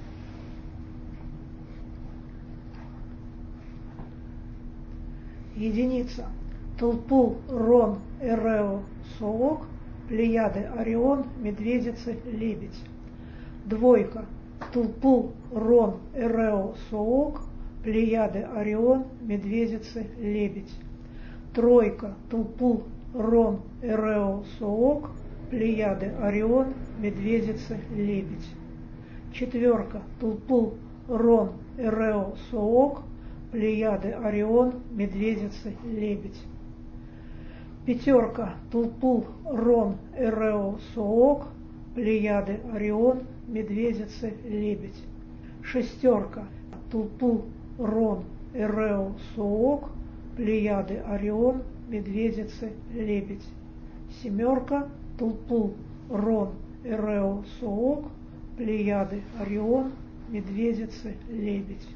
Единица Тулпул, Рон, Эрео, Соок, Плеяды, Орион, Медведицы, Лебедь. Двойка Тулпул, Рон, Эрео, Соок, Плеяды, Орион, Медведицы, Лебедь. Тройка Тулпул, Рон, Эрео, Соок, Плеяды, Орион, Медведицы, Лебедь. Четверка Тулпул, Рон, Эрео, Соок, Плеяды, Орион, Медведицы, Лебедь. Пятерка Тулпул, Рон, Эрео, Соок, Плеяды, Орион, Медведицы, Лебедь. Шестерка Тулпул, Рон, Эрео, Соок, Плеяды, Орион, Медведицы, Лебедь. Семерка Тулпул, Рон, Эрео, Соок, Плеяды, Орион, Медведицы, Лебедь.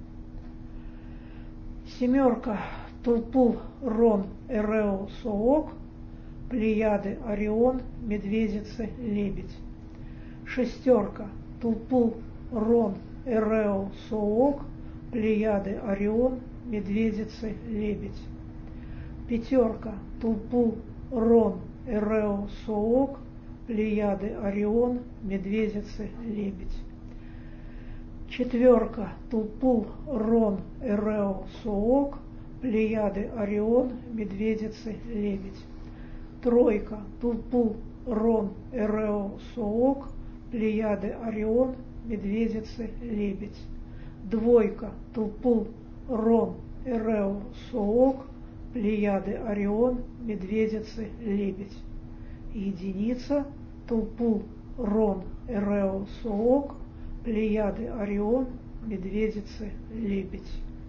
Семерка Тулпул, Рон, Эрео, Соок, Плеяды, Орион, Медведицы, Лебедь. Шестерка Тулпул, Рон, Эрео, Соок, Плеяды, Орион, Медведицы, Лебедь. Пятерка Тулпул, Рон, Эрео, Соок, Плеяды, Орион, Медведицы, Лебедь. Четверка Тулпул, Рон, Эрео, Соок, Плеяды, Орион, Медведицы, Лебедь. Тройка Тулпул, Рон, Эрео, Соок, Плеяды, Орион, Медведицы, Лебедь. Двойка Тулпул, Рон, Эрео, Соок, Плеяды, Орион, Медведицы, Лебедь. Единица Тулпул, Рон, Эрео, Соок, Плеяды, Орион, Медведицы, Лебедь.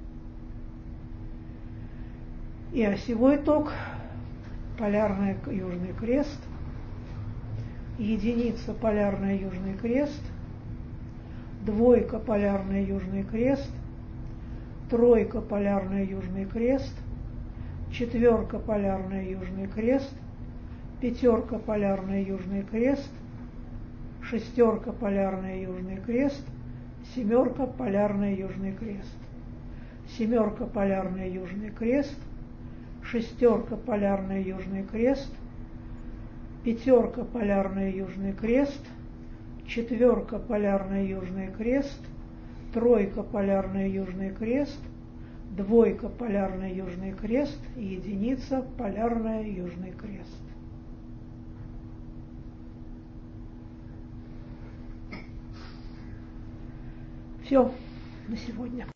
И осевой ток, полярный Южный крест, единица полярный Южный крест, двойка полярный Южный крест, тройка полярный Южный крест, четверка полярный Южный крест, пятерка полярный Южный крест, шестерка полярный Южный крест, семерка полярный Южный крест. Семерка полярный Южный крест, шестерка полярный Южный крест, пятерка полярный Южный крест, четверка полярный Южный крест, тройка полярный Южный крест, двойка полярный Южный крест и единица полярный Южный крест. Все на сегодня.